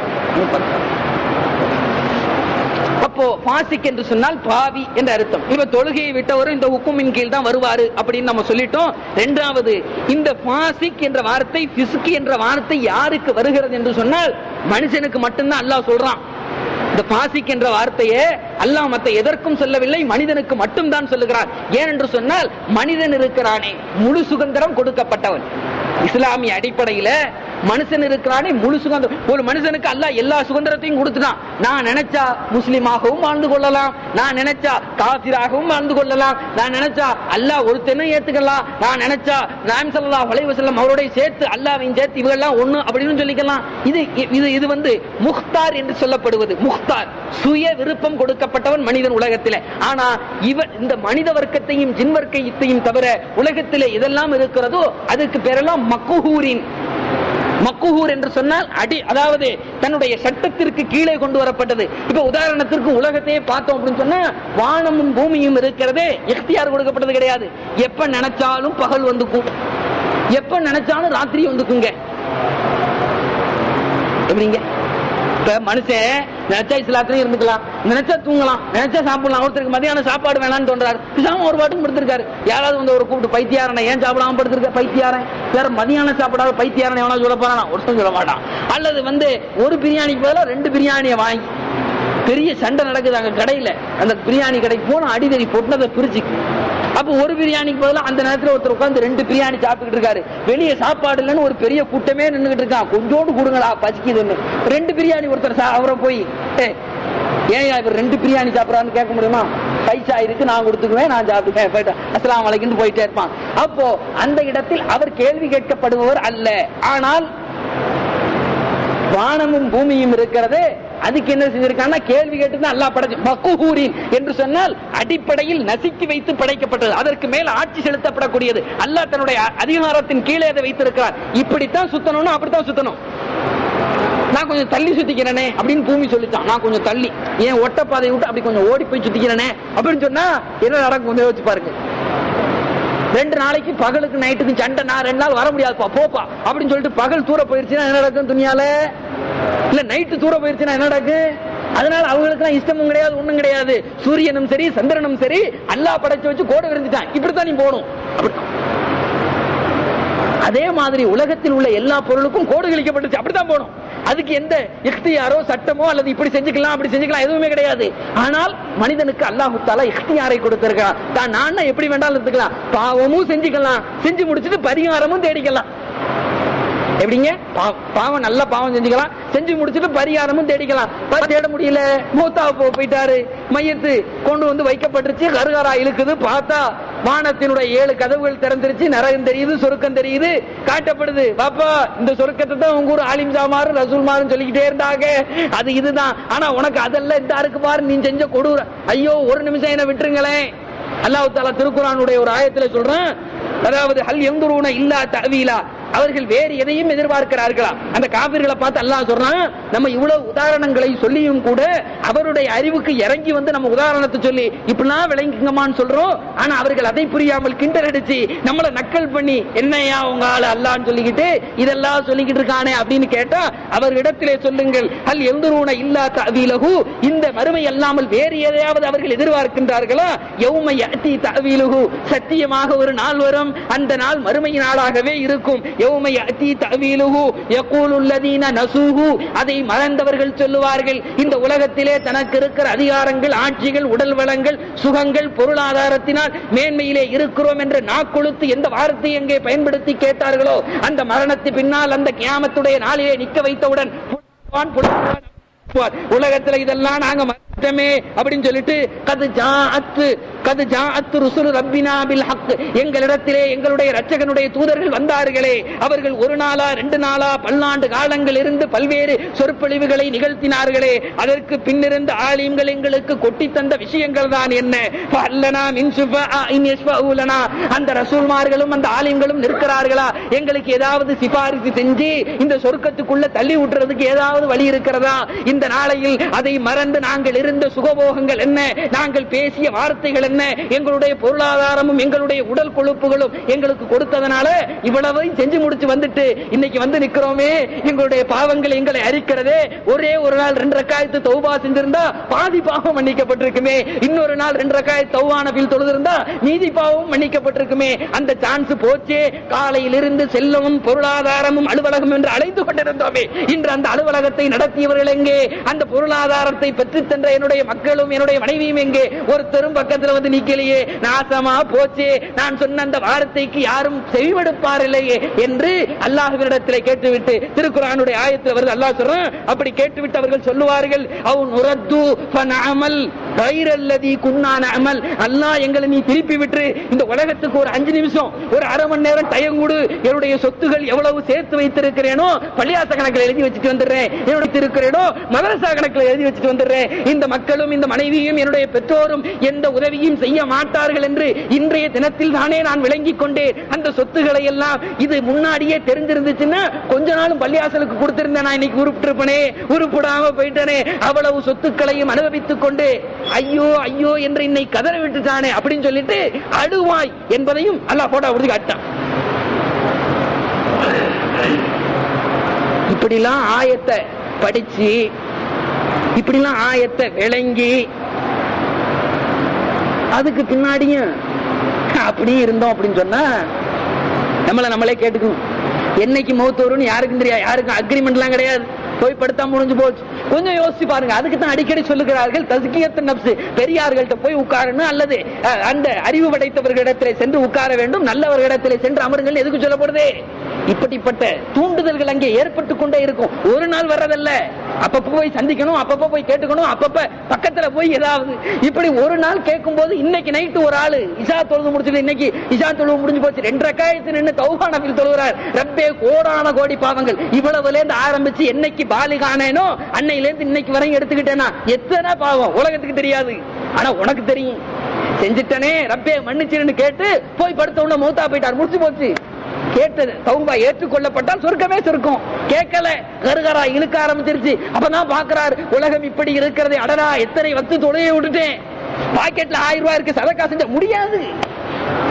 அப்போ ஃபாசிக் என்று சொன்னால் பாவி என்ற அர்த்தம். இப்ப தொழுகையை விட்டவரும் இந்த ஹுக்குமின் கீழ் தான் வருவாரு அப்படின்னு நம்ம சொல்லிட்டோம். இரண்டாவது, இந்த ஃபாசிக் என்ற வார்த்தை, ஃபிஸ்க் என்ற வார்த்தை யாருக்கு வருகிறது என்று சொன்னால் மனுஷனுக்கு மட்டும்தான் அல்லாஹ் சொல்றான். இந்த பாசிக் என்ற வார்த்தையை அல்லாஹ் மத்த எதற்கும் சொல்லவில்லை, மனிதனுக்கு மட்டும் தான் சொல்லுகிறார். ஏனென்று சொன்னால் மனிதன் இருக்கிறானே முழு சுதந்திரம் கொடுக்கப்பட்டவன். இஸ்லாமிய அடிப்படையில மனுஷன் இருக்கிறானே முழு சுதந்திரம். ஒரு மனுஷனுக்கு அல்லாஹ் எல்லா சுதந்திரத்தையும் கொடுத்துட்டான். நான் நினைச்சா முஸ்லிமாகவும் வாழ்ந்து கொள்ளலாம், நான் நினைச்சா காஃபிராகவும் வாழ்ந்து கொள்ளலாம், நான் நினைச்சா அல்லாஹ் ஒருத்தனை ஏத்துக்கலாம், நான் நினைச்சா நாயகம் ஸல்லல்லாஹு அலைஹி வஸல்லம் அவரோட சேர்த்து அல்லாஹ்வையும் சேர்த்து இவெல்லாம் ஒண்ணு அப்படின்னு சொல்லிக்கலாம். இது இது இது வந்து முக்தார் என்று சொல்லப்படுவது. முக்தார், சுய விருப்பம் கொடுக்கப்பட்டவன் மனிதன் உலகத்திலே. ஆனா இவன் இந்த மனித வர்க்கத்தையும் ஜின் வர்க்கத்தையும் தவிர உலகத்திலே இதெல்லாம் இருக்கிறதோ அதுக்கு பேரெல்லாம் மக்குஹூரின். மக்குஹூர் என்று சொன்னால் அடி, அதாவது தன்னுடைய சட்டத்திற்கு கீழே கொண்டு வரப்பட்டது. இப்ப உதாரணத்திற்கு உலகத்தையே பார்த்தோம் அப்படின்னு சொன்னா, வானமும் பூமியும் இருக்கிறதே இக்தியார் கொடுக்கப்பட்டது கிடையாது. எப்ப நினைச்சாலும் பகல் வந்துக்கும், எப்ப நினைச்சாலும் ராத்திரி வந்துக்குங்க. எப்படிங்க? இப்ப மனுஷன் நினைச்சா இஸ்லாத்திலையும் இருந்துக்கலாம், நினைச்சா தூங்கலாம், நினைச்சா சாப்பிடலாம். ஒருத்தருக்கு மதியான சாப்பாடு வேணாம்னு தோன்றாரு, பிசாம ஒரு பாட்டுக்கு படுத்திருக்காரு. யாராவது வந்து ஒரு கூப்பிட்டு பைத்தியாரனை ஏன் சாப்பிடாம படுத்திருக்க, பைத்தியாரன் வேற மதியான சாப்பிடாத பைத்தியாரனை எவனா சொல்ல போறானா, ஒருத்தன் சொல்ல மாட்டான். அல்லது வந்து ஒரு பிரியாணிக்கு பதிலா ரெண்டு பிரியாணியை வாங்கி பெரிய சண்டை நடக்குது அங்க கடையில. அந்த பிரியாணி கடைக்கு போன அடிதடி போட்டு அதை பிரிச்சு, அப்ப ஒரு பிரியாணிக்கு பதிலா அந்த நேரத்தில் ஒருத்தர் உட்கார்ந்து ரெண்டு பிரியாணி சாப்பிட்டு இருக்காரு. வெளியே சாப்பாடு இல்லைன்னு ஒரு பெரிய கூட்டமே நின்றுகிட்டு இருக்கான். கொஞ்சோடு கொடுங்களா பசிக்குதுன்னு ரெண்டு பிரியாணி ஒருத்தர் அவரை போய் ஏன் இவர் ரெண்டு பிரியாணி சாப்பிடறான்னு கேட்க முடியுமா? பைசா இருக்கு, நான் கொடுத்துக்குவேன், நான் சாப்பிட்டுக்கேன், போயிட்டு அஸ்ஸலாமு அலைக்கும் போயிட்டே இருப்பான். அப்போ அந்த இடத்தில் அவர் கேள்வி கேட்கப்படுபவர் அல்ல. ஆனால் வானமும் பூமியும் இருக்கிறது, அதுக்கு என்ன செஞ்சிருக்கான்னா கேள்வி கேட்டு அல்லாஹ் படைச்சு. மக்குஹூரின் என்று சொன்னால் அடிப்படையில் நசுக்கி வைத்து படைக்கப்பட்டது, அதற்கு மேல் ஆட்சி செலுத்தப்படக்கூடியது. அல்லாஹ் தன்னுடைய அதிகாரத்தின் கீழே அதை வைத்திருக்கிறார். இப்படித்தான் சுத்தணும், அப்படித்தான் சுத்தணும். நான் கொஞ்சம் தள்ளி சுத்திக்கிறேனே அப்படின்னு பூமி சொல்லிட்டான். நான் கொஞ்சம் தள்ளி ஏன் ஒட்டப்பாதை விட்டு அப்படி கொஞ்சம் ஓடி போய் சுத்திக்கிறேனே அப்படின்னு சொன்னா என்ன நடக்கும் கொஞ்சம் யோசிச்சு பாருங்க. ரெண்டு நாளைக்கு பகலுக்கு நைட்டுக்கு சண்டை, நான் ரெண்டு நாள் வர முடியாதுப்பா போப்பா அப்படின்னு சொல்லிட்டு பகல் தூர போயிருச்சுன்னா என்ன நடக்கும் துனியால? இல்ல நைட்டு தூர போயிருச்சுன்னா என்ன நடக்கும்? அதனால அவங்களுக்கு எல்லாம் இஷ்டமும் கிடையாது, ஒண்ணும் கிடையாது. சூரியனும் சரி சந்திரனும் சரி அல்லாஹ் படைச்சு வச்சு கோடு விரிஞ்சுட்டான், இப்படித்தான் நீ போகணும். அதே மாதிரி உலகத்தில் உள்ள எல்லா பொருளுக்கும் கோடு கிழிக்கப்பட்டுச்சு, அப்படித்தான் போகணும். அதுக்கு எந்த இக்தியாரோ சட்டமோ அல்லது இப்படி செஞ்சுக்கலாம் அப்படி செஞ்சுக்கலாம் எதுவுமே கிடையாது. ஆனால் மனிதனுக்கு அல்லாஹ் தஆலா இக்தியாரை கொடுத்திருக்கான். தான் நான் எப்படி வேண்டாலும் இருந்துக்கலாம், பாவமும் செஞ்சுக்கலாம், செஞ்சு முடிச்சுட்டு பரிகாரமும் தேடிக்கலாம். எப்படிங்க? பாவம் நல்ல பாவம் செஞ்சுக்கலாம், செஞ்சு முடிச்சுட்டு பரிகாரமும் தேடிக்கலாம். தேட முடியல, மூத்தா போயிட்டாரு, மையத்து கொண்டு வந்து வைக்கப்பட்டுருச்சு, கருகாரா இழுக்குது, பார்த்தா வானத்தினுடைய ஏழு கதவுகள் திறந்துருச்சு, நரகம் தெரியுது, சொருக்கம் தெரியுது, காட்டப்படுது. பாப்பா இந்த சொருக்கத்தை தான் உங்க ஊர் ஆலிம் ஜாமாரு ரசூல்மாரும் சொல்லிக்கிட்டே இருந்தாங்க, அது இதுதான். ஆனா உனக்கு அதெல்லாம் இந்த இருக்கு பாரு, நீ செஞ்ச கொடூர. ஐயோ ஒரு நிமிஷம் என்ன விட்டுருங்களேன். அல்லாஹ் தஆலா திருக்குர்ஆனுடைய ஒரு ஆயத்துல சொல்றான், அதாவது ஹல் யன்துரூன இல்லா தஅவீலா, அவர்கள் வேறு எதையும் எதிர்பார்க்கிறார்களா? அந்த காபிர்களை பார்த்து அல்லாஹ் சொல்றான், நம்ம இவ்வளவு உதாரணங்களை சொல்லியும் கூட அவருடைய அறிவுக்கு இறங்கி வந்து நம்ம உதாரணத்தை சொல்லி இப்படிலாம் விளங்குங்கம்மான்னு சொல்றோம். ஆனா அவர்கள் அதை புரியாமல் கிண்டல் அடிச்சு நம்மளை நக்கல் பண்ணி என்னையா உங்க ஆளு அல்லான்னு சொல்லிக்கிட்டு இதெல்லாம் சொல்லிக்கிட்டு இருக்கானே அப்படின்னு கேட்டா அவர்களிடத்திலே சொல்லுங்கள், ஹல் யன்துரூன இல்லா தஅவீலஹு, இந்த மறுமை அல்லாமல் வேறு எதையாவது அவர்கள் எதிர்பார்க்கின்றார்களா? யௌம யஅதி தஅவீலுஹு, சத்தியமாக ஒரு நாள் வரும், அந்த நாள் மறுமை நாளாகவே இருக்கும். யௌம யஅதி தஅவீலுஹு யகூலு அல்லதீன நஸூஹு, அதை மறந்தவர்கள் சொல்லுவார்கள், இந்த உலகத்திலே தனக்கு இருக்கிற அதிகாரங்கள், ஆட்சிகள், உடல் வளங்கள், சுகங்கள், பொருளாதாரத்தினால் மேன்மையிலே இருக்கிறோம் என்று நாக்கொழுத்து எந்த வார்த்தை எங்கே பயன்படுத்தி கேட்டார்களோ, அந்த மரணத்து பின்னால் அந்த கியாமத்துடைய நாளிலே நிற்க வைத்தவுடன் உலகத்துல இதெல்லாம் நாங்க மறந்துட்டோமே அப்படின்னு சொல்லிட்டு கது ஜாஅத் கது ஜாஅத் ருசுல் ரப்பினா பில் ஹக், எங்களிடத்திலே எங்களுடைய இரட்சகனுடைய தூதர்கள் வந்தார்களே, அவர்கள் ஒரு நாளா ரெண்டு நாளா பல்லாண்டு காலங்கள் இருந்து பல்வேறு சொற்பொழிவுகளை நிகழ்த்தினார்களே, அதற்கு பின்னிருந்த ஆலிம்கள் எங்களுக்கு கொட்டி தந்த விஷயங்கள் தான் என்ன? ஃபல்லனா மின் ஷுஃபஆஇன் யஷ்ஃபஊலனா, அந்த ரசூல்மார்களும் அந்த ஆலிம்களும் நிற்கிறார்களா, எங்களுக்கு ஏதாவது சிபாரிசு செஞ்சு இந்த சொர்க்கத்துக்குள்ள தள்ளி விட்டுறதுக்கு ஏதாவது வழி இருக்கிறதா? இந்த நாளையில் அதை மறந்து நாங்கள் இருந்த சுகபோகங்கள் என்ன, நாங்கள் பேசிய வார்த்தைகள் என்ன, எங்களுடைய பொருளாதாரமும் எங்களுடைய உடல் கொழுப்புகளும் எங்களுக்கு கொடுத்ததனால இவ்வளவு செஞ்சு முடிச்சு வந்துட்டு இன்னைக்கு வந்து நிக்கிறோமே, எங்களுடைய பாவங்கள் எங்களை அரிக்கிறதே. ஒரே ஒரு நாள் ரெண்டு ரக்காயத்து தௌபா செஞ்சிருந்தா பாதி பாவம் மன்னிக்கப்பட்டிருக்குமே, இன்னொரு நாள் ரெண்டு ரக்காயத்து தௌபான பில் தொழுதிருந்தா மீதி பாவம் மன்னிக்கப்பட்டிருக்குமே. அந்த சான்ஸ் போச்சே. காலையில் இருந்து செல்லவும் பொருளாதாரமும் அலுவலகம் என்று அழைத்து கொண்டிருந்தோமே, இன்று அந்த அலுவலகத்தை நடத்தியவர்கள் எங்கே? அந்த பொருளாதாரத்தை பெற்று தந்த என்னுடைய மக்களும் என்னுடைய மனைவியும் எங்கே? ஒருத்தரும் பக்கத்தில் வந்து நிக்கலையே, நாசமா போச்சே, நான் சொன்ன அந்த வார்த்தைக்கு யாரும் செவிமடுப்பார் இல்லையே என்று அல்லாஹ்விடத்திலே கேட்டுவிட்டு திருக்குர்ஆனுடைய ஆயத்தில் வருது, அல்லாஹ் சொல்றான், அப்படி கேட்டுவிட்டு அவர்கள் சொல்லுவார்கள், அவ் நுரத்து ஃபனஅமல் கைரல்லதி குன்னா நஅமல், அல்லாஹ் எங்களை நீ திருப்பி விட்டு இந்த உலகத்துக்கு ஒரு அஞ்சு நிமிஷம் ஒரு அரை மணி நேரம் டைம் கொடு, என்னுடைய சொத்துகள் எவ்வளவு சேர்த்து வைத்திருக்கிறேனோ பள்ளியாச கணக்கில் எழுதி வச்சுட்டு வந்துடுறேன், என்னுடைய இருக்கிறேனோ மதரசா கணக்கில் எழுதி வச்சுட்டு வந்துடுறேன், இந்த மக்களும் இந்த மனைவியும் என்னுடைய பெற்றோரும் எந்த உதவியும் செய்ய மாட்டார்கள் என்று இன்றைய தினத்தில் தானே நான் விளங்கிக் கொண்டேன். அந்த சொத்துக்களை எல்லாம் இது முன்னாடியே தெரிஞ்சிருந்துச்சுன்னா கொஞ்ச நாளும் பள்ளியாசலுக்கு கொடுத்திருந்தேன், நான் இன்னைக்கு உருப்பிட்டிருப்பனே, உருப்பிடாம போயிட்டனே, அவ்வளவு சொத்துக்களையும் அனுபவித்துக் கொண்டு ஐயோ ஐயோ என்று இன்னை கதற விட்டுட்டானே அப்படின்னு சொல்லிட்டு அழுவாய் என்பதையும் அல்லாஹ் போட்டா உறுதி காட்டான். இப்படிலாம் ஆயத்தை படிச்சு இப்படிலாம் ஆயத்தை விளங்கி அதுக்கு பின்னாடியும் அப்படி இருந்தோம் அப்படின்னு சொன்னா நம்மள நம்மளே கேட்டுக்கணும். என்னைக்கு மௌத் வரும்னு யாருக்கும் தெரியாது, யாருக்கும் அக்ரிமெண்ட் எல்லாம் கிடையாது, போய் படுத்தா முடிஞ்சு போச்சு. கொஞ்சம் யோசிச்சு பாருங்க. அதுக்கு தான் அடிக்கடி சொல்லுகிறார்கள் தஸ்கியத்து நப்ஸ், பெரியார்கள்ட்ட போய் உட்காரணும் அல்லது அந்த அறிவு படைத்தவர்களிடத்திலே சென்று உட்கார வேண்டும், நல்லவர்களிடத்திலே சென்று அமருங்கள் எதுக்கு சொல்லப்படுது? இப்படிப்பட்ட தூண்டுதல்கள் அங்கே ஏற்பட்டு கொண்டே இருக்கும். ஒரு நாள் வர்றதல்ல, அப்பப்ப போய் சந்திக்கணும், அப்பப்ப போய் கேட்டுக்கணும், அப்பப்ப பக்கத்துல போய் ஏதாவது இப்படி ஒரு நாள் கேட்கும் போது இன்னைக்கு நைட்டு ஒரு ஆளு இஷா தொழுது முடிச்சது, இன்னைக்கு இஷா தொழுவு முடிஞ்சு போச்சு, ரெண்டு ரக்காயத்து நின்று தௌபா நபில் தொழுகிறார், ரப்பே கோடான கோடி பாவங்கள் இவ்வளவுல இருந்து ஆரம்பிச்சு என்னைக்கு பாலிகானேனோ அன்னையில இருந்து இன்னைக்கு வரையும் எடுத்துக்கிட்டேன்னா எத்தனை பாவம் உலகத்துக்கு தெரியாது, ஆனா உனக்கு தெரியும். செஞ்சுட்டனே ரப்பே மன்னிச்சிருன்னு கேட்டு போய் படுத்த உடனே மௌத்தா போயிட்டார், முடிச்சு போச்சு. கேட்டது தௌபா ஏற்றுக்கொள்ளப்பட்டால் சொர்க்கமே சொர்க்கம். கேட்கல, கருகரா இழுக்க ஆரம்பிச்சிருச்சு. அப்பதான் பாக்குறாரு உலகம் இப்படி இருக்கிறது, அடடா எத்தனை வத்து தொலைய விட்டுட்டேன், பாக்கெட்ல ஆயிரம் ரூபாய் இருக்கு, சதக்கா செஞ்ச முடியாது.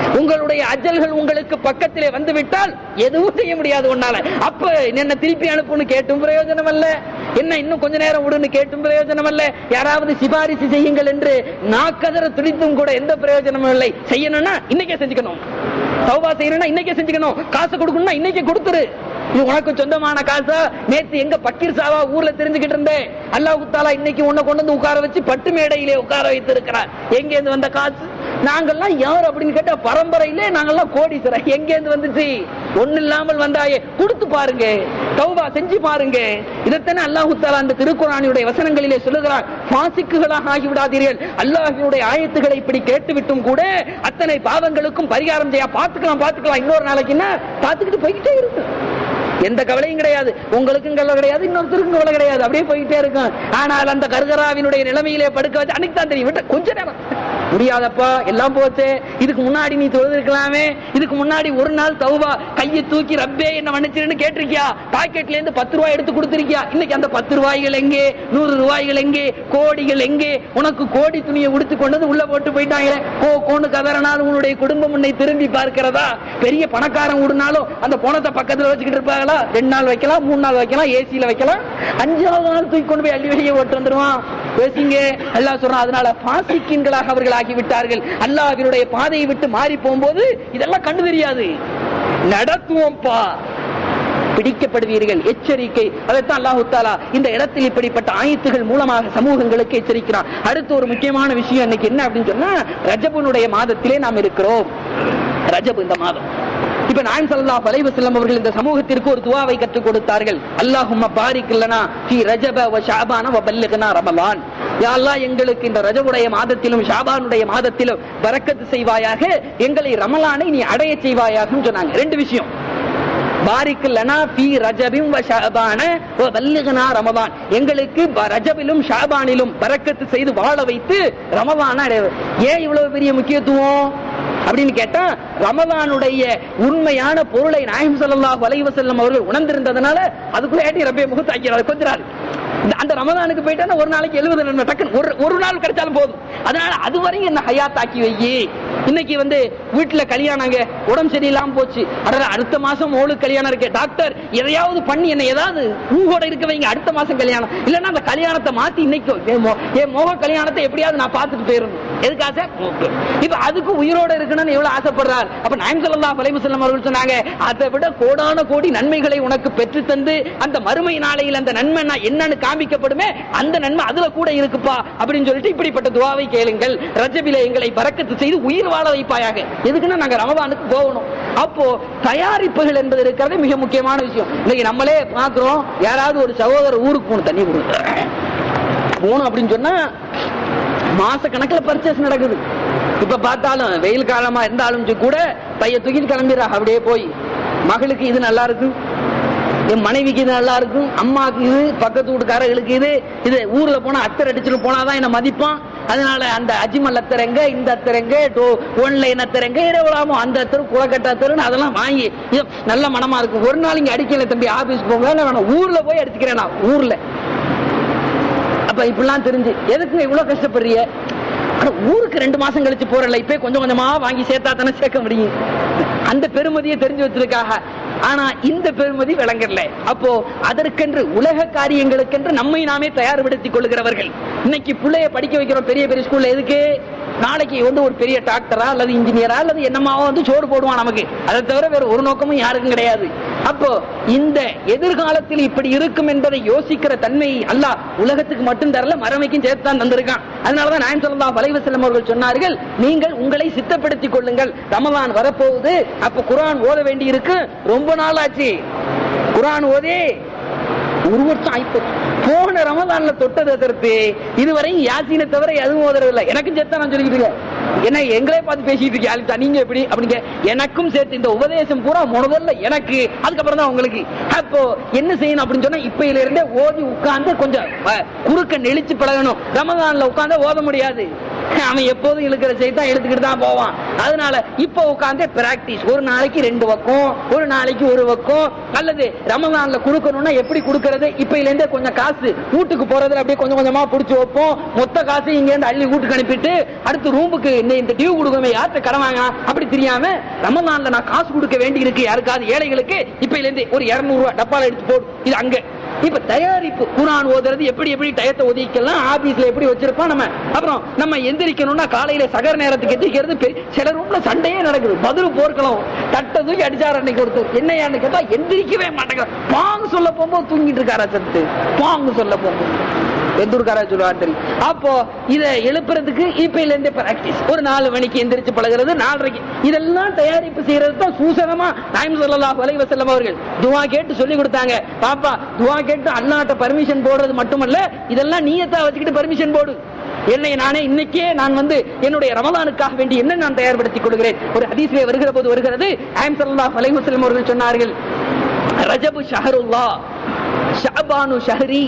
உங்களுடைய அஜல்கள் உங்களுக்கு பக்கத்திலே வந்து விட்டால் எதுவும் செய்ய முடியாது உன்னால. அப்ப என்ன திருப்பி அனுப்புன்னு கேட்டும் பிரயோஜனம் அல்ல, என்ன இன்னும் கொஞ்ச நேரம் விடுன்னு கேட்டும் பிரயோஜனம் அல்ல, யாராவது சிபாரிசு செய்யுங்கள் என்று நாக்கதற துடித்தும் கூட எந்த பிரயோஜனமும் இல்லை. செய்யணும்னா இன்னைக்கே செஞ்சுக்கணும், தௌபா செய்யணும்னா இன்னைக்கே செஞ்சுக்கணும், காசு கொடுக்கணும்னா இன்னைக்கே கொடுத்துரு. இது உனக்கு சொந்தமான காசா? நேத்து எங்க பக்கீர் சாவா ஊர்ல தெரிஞ்சுக்கிட்டு இருந்தேன், அல்லாஹ் தாலா இன்னைக்கு உன்னை கொண்டு வந்து உட்கார வச்சு பட்டு மேடையிலே உட்கார வைத்து இருக்கிறார். எங்க இருந்து வந்த காசு? நாங்கெல்லாம் யார் அப்படின்னு கேட்டா பரம்பரையிலே நாங்கெல்லாம் கோடீஸ்வரர். எங்க இருந்து வந்துச்சு? ஒண்ணு இல்லாமல் வந்தாயே, கொடுத்து பாருங்க, தௌபா செஞ்சு பாருங்க. இதைத்தானே அல்லாஹ் தாலா அந்த திருக்குர்ஆனுடைய வசனங்களிலே சொல்லுகிறார், பாசிக்குகளாக ஆகிவிடாதீர்கள். அல்லாஹ்வுடைய ஆயத்துக்களை இப்படி கேட்டுவிட்டும் கூட அத்தனை பாவங்களுக்கும் பரிகாரம் செய்ய பாத்துக்கலாம் பாத்துக்கலாம் இன்னொரு நாளைக்கு என்ன பாத்துக்கிட்டு போய்கிட்டே இருக்கு. எந்த கவலையும் கிடையாது, உங்களுக்கும் கவலை கிடையாது, இன்னொருத்தருக்கும் கவலை கிடையாது, அப்படியே போயிட்டே இருக்கும். ஆனால் அந்த கர்கராவினுடைய நிலைமையிலே படுக்க வச்சு அன்னைக்கு தான் தெரியும், விட்ட கொஞ்ச நேரம் முடியாதப்பா, எல்லாம் போச்சு, இதுக்கு முன்னாடி நீ தொழுதிருக்கலாமே, இதுக்கு முன்னாடி ஒரு நாள் தௌபா கையை தூக்கி ரப்பே என்ன மன்னிச்சிருன்னு கேட்டிருக்கியா, பாக்கெட்ல இருந்து பத்து ரூபாய் எடுத்து கொடுத்திருக்கியா, இன்னைக்கு அந்த பத்து ரூபாய்கள் எங்கே, நூறு ரூபாய்கள் எங்கே, கோடிகள் எங்கே? உனக்கு கோடி துணியை உடுத்து கொண்டது உள்ள போட்டு போயிட்டாங்களே, கோ கோன்னு கதறனாலும் உன்னுடைய குடும்பம் உன்னை திரும்பி பார்க்கிறதா? பெரிய பணக்காரன் விடுனாலும் அந்த பணத்தை பக்கத்துல வச்சுக்கிட்டு இருப்பாங்களா? ரெண்டு நாள் வைக்கலாம், மூணு நாள் வைக்கலாம், ஏசியில வைக்கலாம், அஞ்சாவது நாள் தூக்கி கொண்டு போய் அள்ளி வெளியே ஓட்டு வந்துருவான். பேசிங்க அல்லாஹ் சொல்றான், அதனால பாசிக்கின்களாக அவர்கள் ஆகிவிட்டார்கள். அல்லாஹ்வினுடைய பாதையை விட்டு மாறி போகும்போது இதெல்லாம் கண்டு தெரியாது. நடத்துவோம்பா, பிடிக்கப்படுவீர்கள், எச்சரிக்கை. அதைத்தான் அல்லாஹ் தஆலா இந்த இடத்தில் இப்படிப்பட்ட ஆயத்துகள் மூலமாக சமூகங்களுக்கு எச்சரிக்கிறான். அடுத்து ஒரு முக்கியமான விஷயம் இன்னைக்கு என்ன அப்படின்னு சொன்னா, ரஜபுனுடைய மாதத்திலே நாம் இருக்கிறோம். ரஜப் இந்த மாதம். இப்ப நாயகம் ஸல்லல்லாஹு அலைஹி வஸல்லம் அவர்கள் இந்த சமூகத்திற்கு ஒரு துஆவை கற்றுக் கொடுத்தார்கள். அல்லாஹும்ம பாரிக் லனா ஃபீ ரஜப வ ஷஅபான வ பல்லிக்னா ரமலான். யா அல்லாஹ், எங்களுக்கு இந்த ரஜபுடைய மாதத்திலும் ஷஅபானுடைய மாதத்திலும் பரக்கத் செய்வாயாக, எங்களை ரமலானை நீ அடைய செய்வாயாகன்னு சொன்னாங்க. ரெண்டு விஷயம், பாரிக் லனா ஃபீ ரஜபின் வ ஷஅபான வ பல்லிக்னா ரமலான், எங்களுக்கு ரஜபிலும் ஷஅபானிலும் பரக்கத் செய்து வாழ வைத்து ரமலானை அடைய. ஏன் இவ்வளவு பெரிய முக்கியத்துவம் அப்படின்னு கேட்டா, ரமலானுடைய உண்மையான பொருளை நாயகம் ஸல்லல்லாஹு அலைஹி வஸல்லம் அவர்கள் உணர்ந்திருந்ததனால அதுக்குள்ள ஏட்டி ரப்பே முகத்தாக்கிறார் கொஞ்ச நாள். அந்த ரமலானுக்கு போயிட்டா ஒரு நாளைக்கு எழுபது நன்மை டக்குன்னு ஒரு ஒரு நாள் கிடைச்சாலும் போதும். அதனால அதுவரையும் என்ன ஹயாத் ஆக்கி வையி. இன்னைக்கு வந்து வீட்டுல கல்யாணங்க, உடம்பு சரியில்லாம போச்சு, அட அடுத்த மாசம் ஓளுக்கு கல்யாணம் இருக்கு, டாக்டர் எதையாவது பண்ணி என்ன ஏதாவது ஊகோட இருக்க வைங்க, அடுத்த மாசம் கல்யாணம், இல்லன்னா அந்த கல்யாணத்தை மாத்தி இன்னைக்கு என் மோக கல்யாணத்தை எப்படியாவது நான் பார்த்துட்டு போயிடணும். எதுக்காக? இப்ப அதுக்கு உயிரோட இருக்கணும்னு எவ்வளவு ஆசைப்படுறார். அப்ப நாயகம் ஸல்லல்லாஹு அலைஹி வஸல்லம் அவர்கள் சொன்னாங்க, அதை விட கோடான கோடி நன்மைகளை உனக்கு பெற்று தந்து அந்த மறுமை நாளையில் அந்த நன்மை என்னன்னு காமிக்கப்படுமே, அந்த நன்மை அதுல கூட இருக்குப்பா அப்படின்னு சொல்லிட்டு இப்படிப்பட்ட துஆவை கேளுங்கள், ரஜபிலே எங்களை பரக்கத்து செய்து உயிர் வாழ வைப்பாயாக. எதுக்குன்னா நாங்க ரமலானுக்கு போகணும். அப்போ தயாரிப்புகள் என்பது இருக்கிறது மிக முக்கியமான விஷயம். இன்னைக்கு நம்மளே பாக்குறோம், யாராவது ஒரு சகோதரர் ஊருக்கு போகணும், தண்ணி கொடுக்க போகணும் அப்படின்னு சொன்னா மாச கணக்கில் பர்ச்சேஸ் நடக்குது. இப்ப பார்த்தாலும் வெயில் காலமா இருந்தாலும் கூட பைய தூக்கி கிளம்பிடுறா, அப்படியே போய் மகளுக்கு இது நல்லா இருக்கு, என் மனைவிக்கு இது நல்லா இருக்கும், அம்மாக்கு இது, பக்கத்து வீட்டுக்காரர்களுக்கு இது, இது ஊர்ல போனா அத்தர் அடிச்சுட்டு போனாதான் என்ன மதிப்பான். அதனால அந்த அஜிமல் அத்தரங்க, இந்த அத்தரங்க, ஒன்லைன் அத்தரங்க, இரவலாமோ அந்த அத்தரும் குளக்கட்ட அத்தருன்னு அதெல்லாம் வாங்கி நல்ல மனமா இருக்கும். ஒரு நாள் இங்க அடிக்கல தம்பி, ஆபீஸ் போங்க, ஊர்ல போய் அடிச்சுக்கிறேன் நான் ஊர்ல. அப்ப இப்படிலாம் தெரிஞ்சு எதுக்கு இவ்வளவு கஷ்டப்படுறிய? ஊருக்கு ரெண்டு மாசம் கழிச்சு போறல, இப்ப கொஞ்சம் கொஞ்சமா வாங்கி சேர்த்தா தானே சேர்க்க முடியும். அந்த பெருமதியை தெரிஞ்சு வச்சிருக்காக. ஆனா இந்த பெருமதி விளங்கல. அப்போ அதற்கென்று உலக காரியங்களுக்கென்று நம்மை நாமே தயார்படுத்திக் கொள்கிறவர்கள். இன்னைக்கு பிள்ளைய படிக்க வைக்கிறோம் பெரிய பெரிய ஸ்கூல்ல, எதுக்கு? நாளைக்கு வந்து ஒரு பெரிய டாக்டரா அல்லது இன்ஜினியரா அல்லது என்னமாவோ வந்து சோறு போடுவான் நமக்கு. அதை தவிர வேற ஒரு நோக்கமும் யாருக்கும் கிடையாது. அப்போ இந்த எதிர்காலத்தில் இப்படி இருக்கும் என்பதை யோசிக்கிற தன்மை அல்லாஹ் உலகத்துக்கு மட்டும் தரல, மறுமைக்கும் சேர்த்து தான் தந்திருக்கான். அதனாலதான் நாயகம் ஸல்லல்லாஹு அலைஹி வஸல்லம் அவர்கள் சொன்னார்கள், நீங்கள் உங்களை சித்தப்படுத்திக் கொள்ளுங்கள், ரமலான் வரப்போகுது, அப்ப குர்ஆன் ஓத வேண்டி இருக்கு. ரொம்ப நாள் ஆச்சு குர்ஆன் ஓதே, ஒரு வருஷம் ஆயிப்போச்சு. போன ரமலான்ல தொட்டது எதிர்த்து இதுவரை யாசீனை தவிர எதுவும் ஓதுறதில்லை. எனக்கும் சேர்த்து நான் சொல்லிக்கிட்டு என்ன எங்களே பார்த்து பேசிட்டு இருக்கீங்க, நீங்க எப்படி அப்படிங்க, எனக்கும் சேர்த்து இந்த உபதேசம் பூரா முதல்ல எனக்கு, அதுக்கப்புறம் தான் உங்களுக்கு. அப்போ என்ன செய்யணும் அப்படின்னு சொன்னா, இப்பையில இருந்தே ஓதி உட்கார்ந்து கொஞ்சம் குறுக்க நெளிச்சு பழகணும். ரமலான்ல உட்கார்ந்து ஓத முடியாது. அவன் எப்போதும் இழுக்கிற செய்தான் இழுத்துக்கிட்டு தான் போவான். அதனால இப்ப உட்கார்ந்து பிராக்டிஸ், ஒரு நாளைக்கு ரெண்டு பக்கம், ஒரு நாளைக்கு ஒரு பக்கம், அல்லது ரமலான்ல கொடுக்கணும்னா எப்படி கொடுக்கறது, இப்பையில இருந்தே கொஞ்சம் காசு வீட்டுக்கு போறதுல அப்படியே கொஞ்சம் கொஞ்சமா புடிச்சு வைப்போம். மொத்த காசு இங்க இருந்து அள்ளி வீட்டுக்கு அனுப்பிட்டு அடுத்து ரூமுக்கு இந்த டியூ கொடுக்கவே யார்கிட்ட கடன் வாங்க அப்படி தெரியாம ரமலான்ல நான் காசு கொடுக்க வேண்டி இருக்கு யாருக்காவது ஏழைகளுக்கு, இப்பையில இருந்து ஒரு இருநூறு ரூபாய் டப்பால எடுத்து போடு, இது அங்க. இப்ப தயாரிப்பு, குர்ஆன் ஓதுறது எப்படி எப்படி டயத்தை ஒதுக்கலாம், ஆபீஸ்ல எப்படி வச்சிருப்போம் நம்ம. அப்புறம் நம்ம எந்திரிக்கணும்னா காலையில சகர் நேரத்துக்கு எந்திரிக்கிறது சில ரூம்ல சண்டையே நடக்குது. பதில் போர்க்கலாம் தட்டை தூக்கி அடிச்சார் அன்னைக்கு ஒருத்தர், என்னையான்னு கேட்டா எந்திரிக்கவே மாட்டேங்க, பாங்கு சொல்ல போகும்போது தூங்கிட்டு இருக்காரா சத்து, பாங்கு சொல்ல போகும்போது எந்தூர்காரா சொல்லுவார் தெரியும். அப்போ இதை எழுப்புறதுக்கு இப்பையில இருந்து பிராக்டிஸ், ஒரு நாலு மணிக்கு எந்திரிச்சு பழகிறது, நாலரைக்கு இதெல்லாம் தயாரிப்பு செய்யறது தான் சூசகமா நாயகம் ஸல்லல்லாஹு அலைஹி வஸல்லம் அவர்கள் துஆ கேட்டு சொல்லி கொடுத்தாங்க. பாப்பா துஆ கேட்டு அல்லாஹ்ட்ட பர்மிஷன் போடுறது மட்டுமல்ல, இதெல்லாம் நீயத்தா வச்சுக்கிட்டு பர்மிஷன் போடு. என்னை நானே இன்னைக்கே நான் வந்து என்னுடைய ரமலானுக்காக வேண்டி என்ன நான் தயார்படுத்திக் கொள்கிறேன். ஒரு ஹதீஸிலே வருகிற போது வருகிறது, நாயகம் ஸல்லல்லாஹு அலைஹி வஸல்லம் அவர்கள் சொன்னார்கள், ரஜபு ஷஹருல்லாஹ், ஷஅபானு ஷஹரி,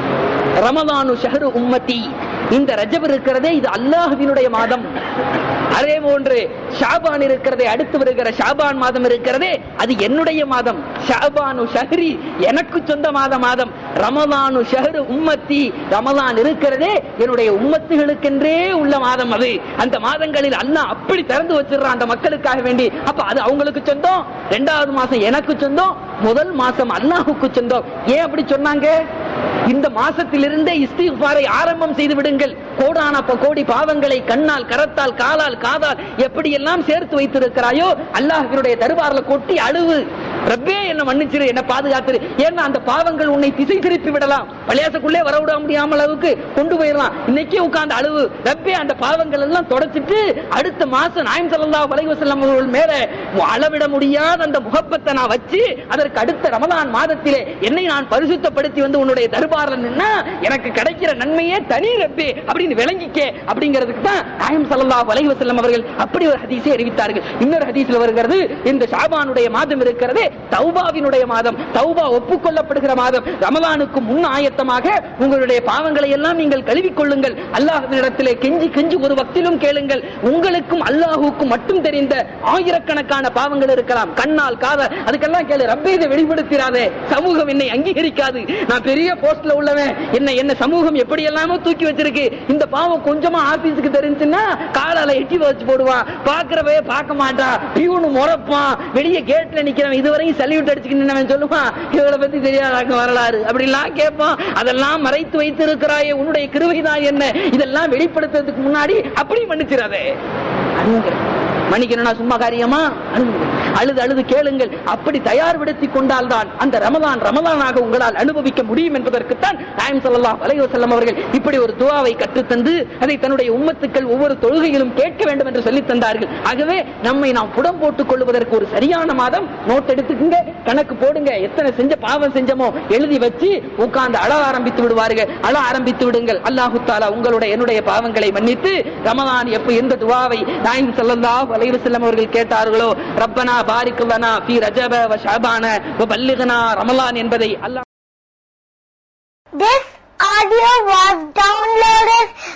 ரமலானு ஷஹரு உம்மத்தி. இந்த ரஜப் இருக்கிறதே இது அல்லாஹ்வினுடைய மாதம். அதே போன்று ஷாபான் இருக்கிறதே, அடுத்து வருகிற ஷாபான் மாதம் இருக்கிறதே அது என்னுடைய மாதம். ஷாபானு ஷஹரி, எனக்கு சொந்தமான மாதம். ரமலானு ஷஹரு உம்மத்தி, ரமலான் இருக்கிறதே என்னுடைய உம்மத்துகளுக்கென்றே உள்ள மாதம். அது அந்த மாதங்களில் அல்லாஹ் அப்படி திறந்து வச்சிடறான் அந்த மக்களுக்காக வேண்டி. அப்ப அது அவங்களுக்கு சொந்தம், இரண்டாவது மாசம் எனக்கு சொந்தம், முதல் மாசம் அல்லாஹுக்கு சொந்தம். ஏன் அப்படி சொன்னாங்க? இந்த மாசத்திலிருந்தே இஸ்திக்பாரை ஆரம்பம் செய்து விடுங்கள். கோடான கோடி பாவங்களை கண்ணால், கரத்தால், காலால், காதால் எப்படியெல்லாம் சேர்த்து வைத்திருக்கிறாயோ அல்லாஹ்வினுடைய தர்பார்ல கொட்டி அழுவு, ரப்பே என்ன மன்னிச்சிரு, என்ன பாதுகாத்துரு. ஏன்னா அந்த பாவங்கள் உன்னை திசை திருப்பி விடலாம், பழையாசக்குள்ளே வர விட முடியாம அளவுக்கு கொண்டு போயிடலாம். இன்னைக்கே உட்கார்ந்து அழுவு, ரப்பே அந்த பாவங்கள் எல்லாம் தொடச்சிட்டு அடுத்த மாசம் நாயகம் ஸல்லல்லாஹு அலைஹி வஸல்லம் அவர்கள் மேல அளவிட முடியாத அந்த முகப்பத்தை நான் வச்சு அதற்கு அடுத்த ரமலான் மாதத்திலே என்னை நான் பரிசுத்தப்படுத்தி வந்து உன்னுடைய தர்பார்ல நின்னா எனக்கு கிடைக்கிற நன்மையே தனி ரப்பே அப்படின்னு விளங்கிக்க அப்படிங்கிறதுக்கு தான் நாயகம் ஸல்லல்லாஹு அலைஹி வஸல்லம் அவர்கள் அப்படி ஒரு ஹதீஸை அறிவித்தார்கள். இன்னொரு ஹதீஸ்ல வருகிறது, இந்த ஷாபானுடைய மாதம் இருக்கிறதே தௌபாவினுடைய மாதம், தௌபா ஒப்புக்கொள்ளப்படுகிற மாதம். ரமலானுக்கு முன் ஆயத்தமாக உங்களுடைய பாவங்களை எல்லாம் நீங்கள் கழுவிக் கொள்ளுங்கள். அல்லாஹ்விடத்திலே கெஞ்சி கெஞ்சி ஒரு வக்திலும் கேளுங்கள். உங்களுக்கும் அல்லாஹுக்கும் மட்டும் தெரிந்த ஆயிரக்கணக்கான பாவங்கள் இருக்கலாம், கண்ணால் காதால், அதுக்கெல்லாம் கேளு. ரப்பே இதை வெளிப்படுத்திராதே, சமூகம் என்னை அங்கீகரிக்காது, நான் பெரிய போஸ்ட்ல உள்ளவன், என்ன என்ன சமூகம் எப்படி எல்லாமோ தூக்கி வச்சிருக்கு, இந்த பாவம் கொஞ்சமா ஆபீஸுக்கு தெரிஞ்சுன்னா காலால எட்டி வச்சு போடுவான், பாக்குறவே பார்க்க மாட்டான், பியூனு முறைப்பான், வெளியே கேட்ல நிக்கிறவன் இதுவரையும் சல்யூட் அடிச்சுக்கின்னு சொல்லுவான், இவளை பத்தி தெரியாத வரலாறு அப்படிலாம் கேட்பான். அதெல்லாம் மறைத்து வைத்து இருக்கிறாயே, உன்னுடைய கிருபைதான் என்ன, இதெல்லாம் வெளிப்படுத்துறதுக்கு முன்னாடி அப்படி மன்னிச்சிடாதே. மன்னிக்கணும்னா சும்மா காரியமா? அழுது அழுது கேளுங்கள். அப்படி தயார்படுத்திக் கொண்டால் தான் அந்த ரமலான் ரமலானாக உங்களால் அனுபவிக்க முடியும் என்பதற்குத்தான் நாயகம் ஸல்லல்லாஹு அலைஹி வஸல்லம் அவர்கள் இப்படி ஒரு துஆவை கற்றுத்தந்து அதை தன்னுடைய உம்மத்துக்கள் ஒவ்வொரு தொழுகையிலும் கேட்க வேண்டும் என்று சொல்லித் தந்தார்கள். ஆகவே நம்மை நாம் புடம் போட்டுக் கொள்வதற்கு ஒரு சரியான மாதம் நோட் எடுத்துக்குங்க, கணக்கு போடுங்க, எத்தனை செஞ்ச பாவம் செஞ்சமோ எழுதி வச்சு உட்கார்ந்து அழ ஆரம்பித்து விடுவார்கள். அழ ஆரம்பித்து விடுங்கள். அல்லாஹு தஆலா உங்களுடைய என்னுடைய பாவங்களை மன்னித்து ரமலான் எப்ப எந்த துஆவை நாயகம் ஸல்லல்லாஹு அலைஹி வஸல்லம் அவர்கள் கேட்டார்களோ, ரப்பனா பாரிக் லனா ஃபீ ரஜப வ ஷஅபான வ பல்லிக்னா ரமலான் என்பதை அல்லாஹ்.
This audio was downloaded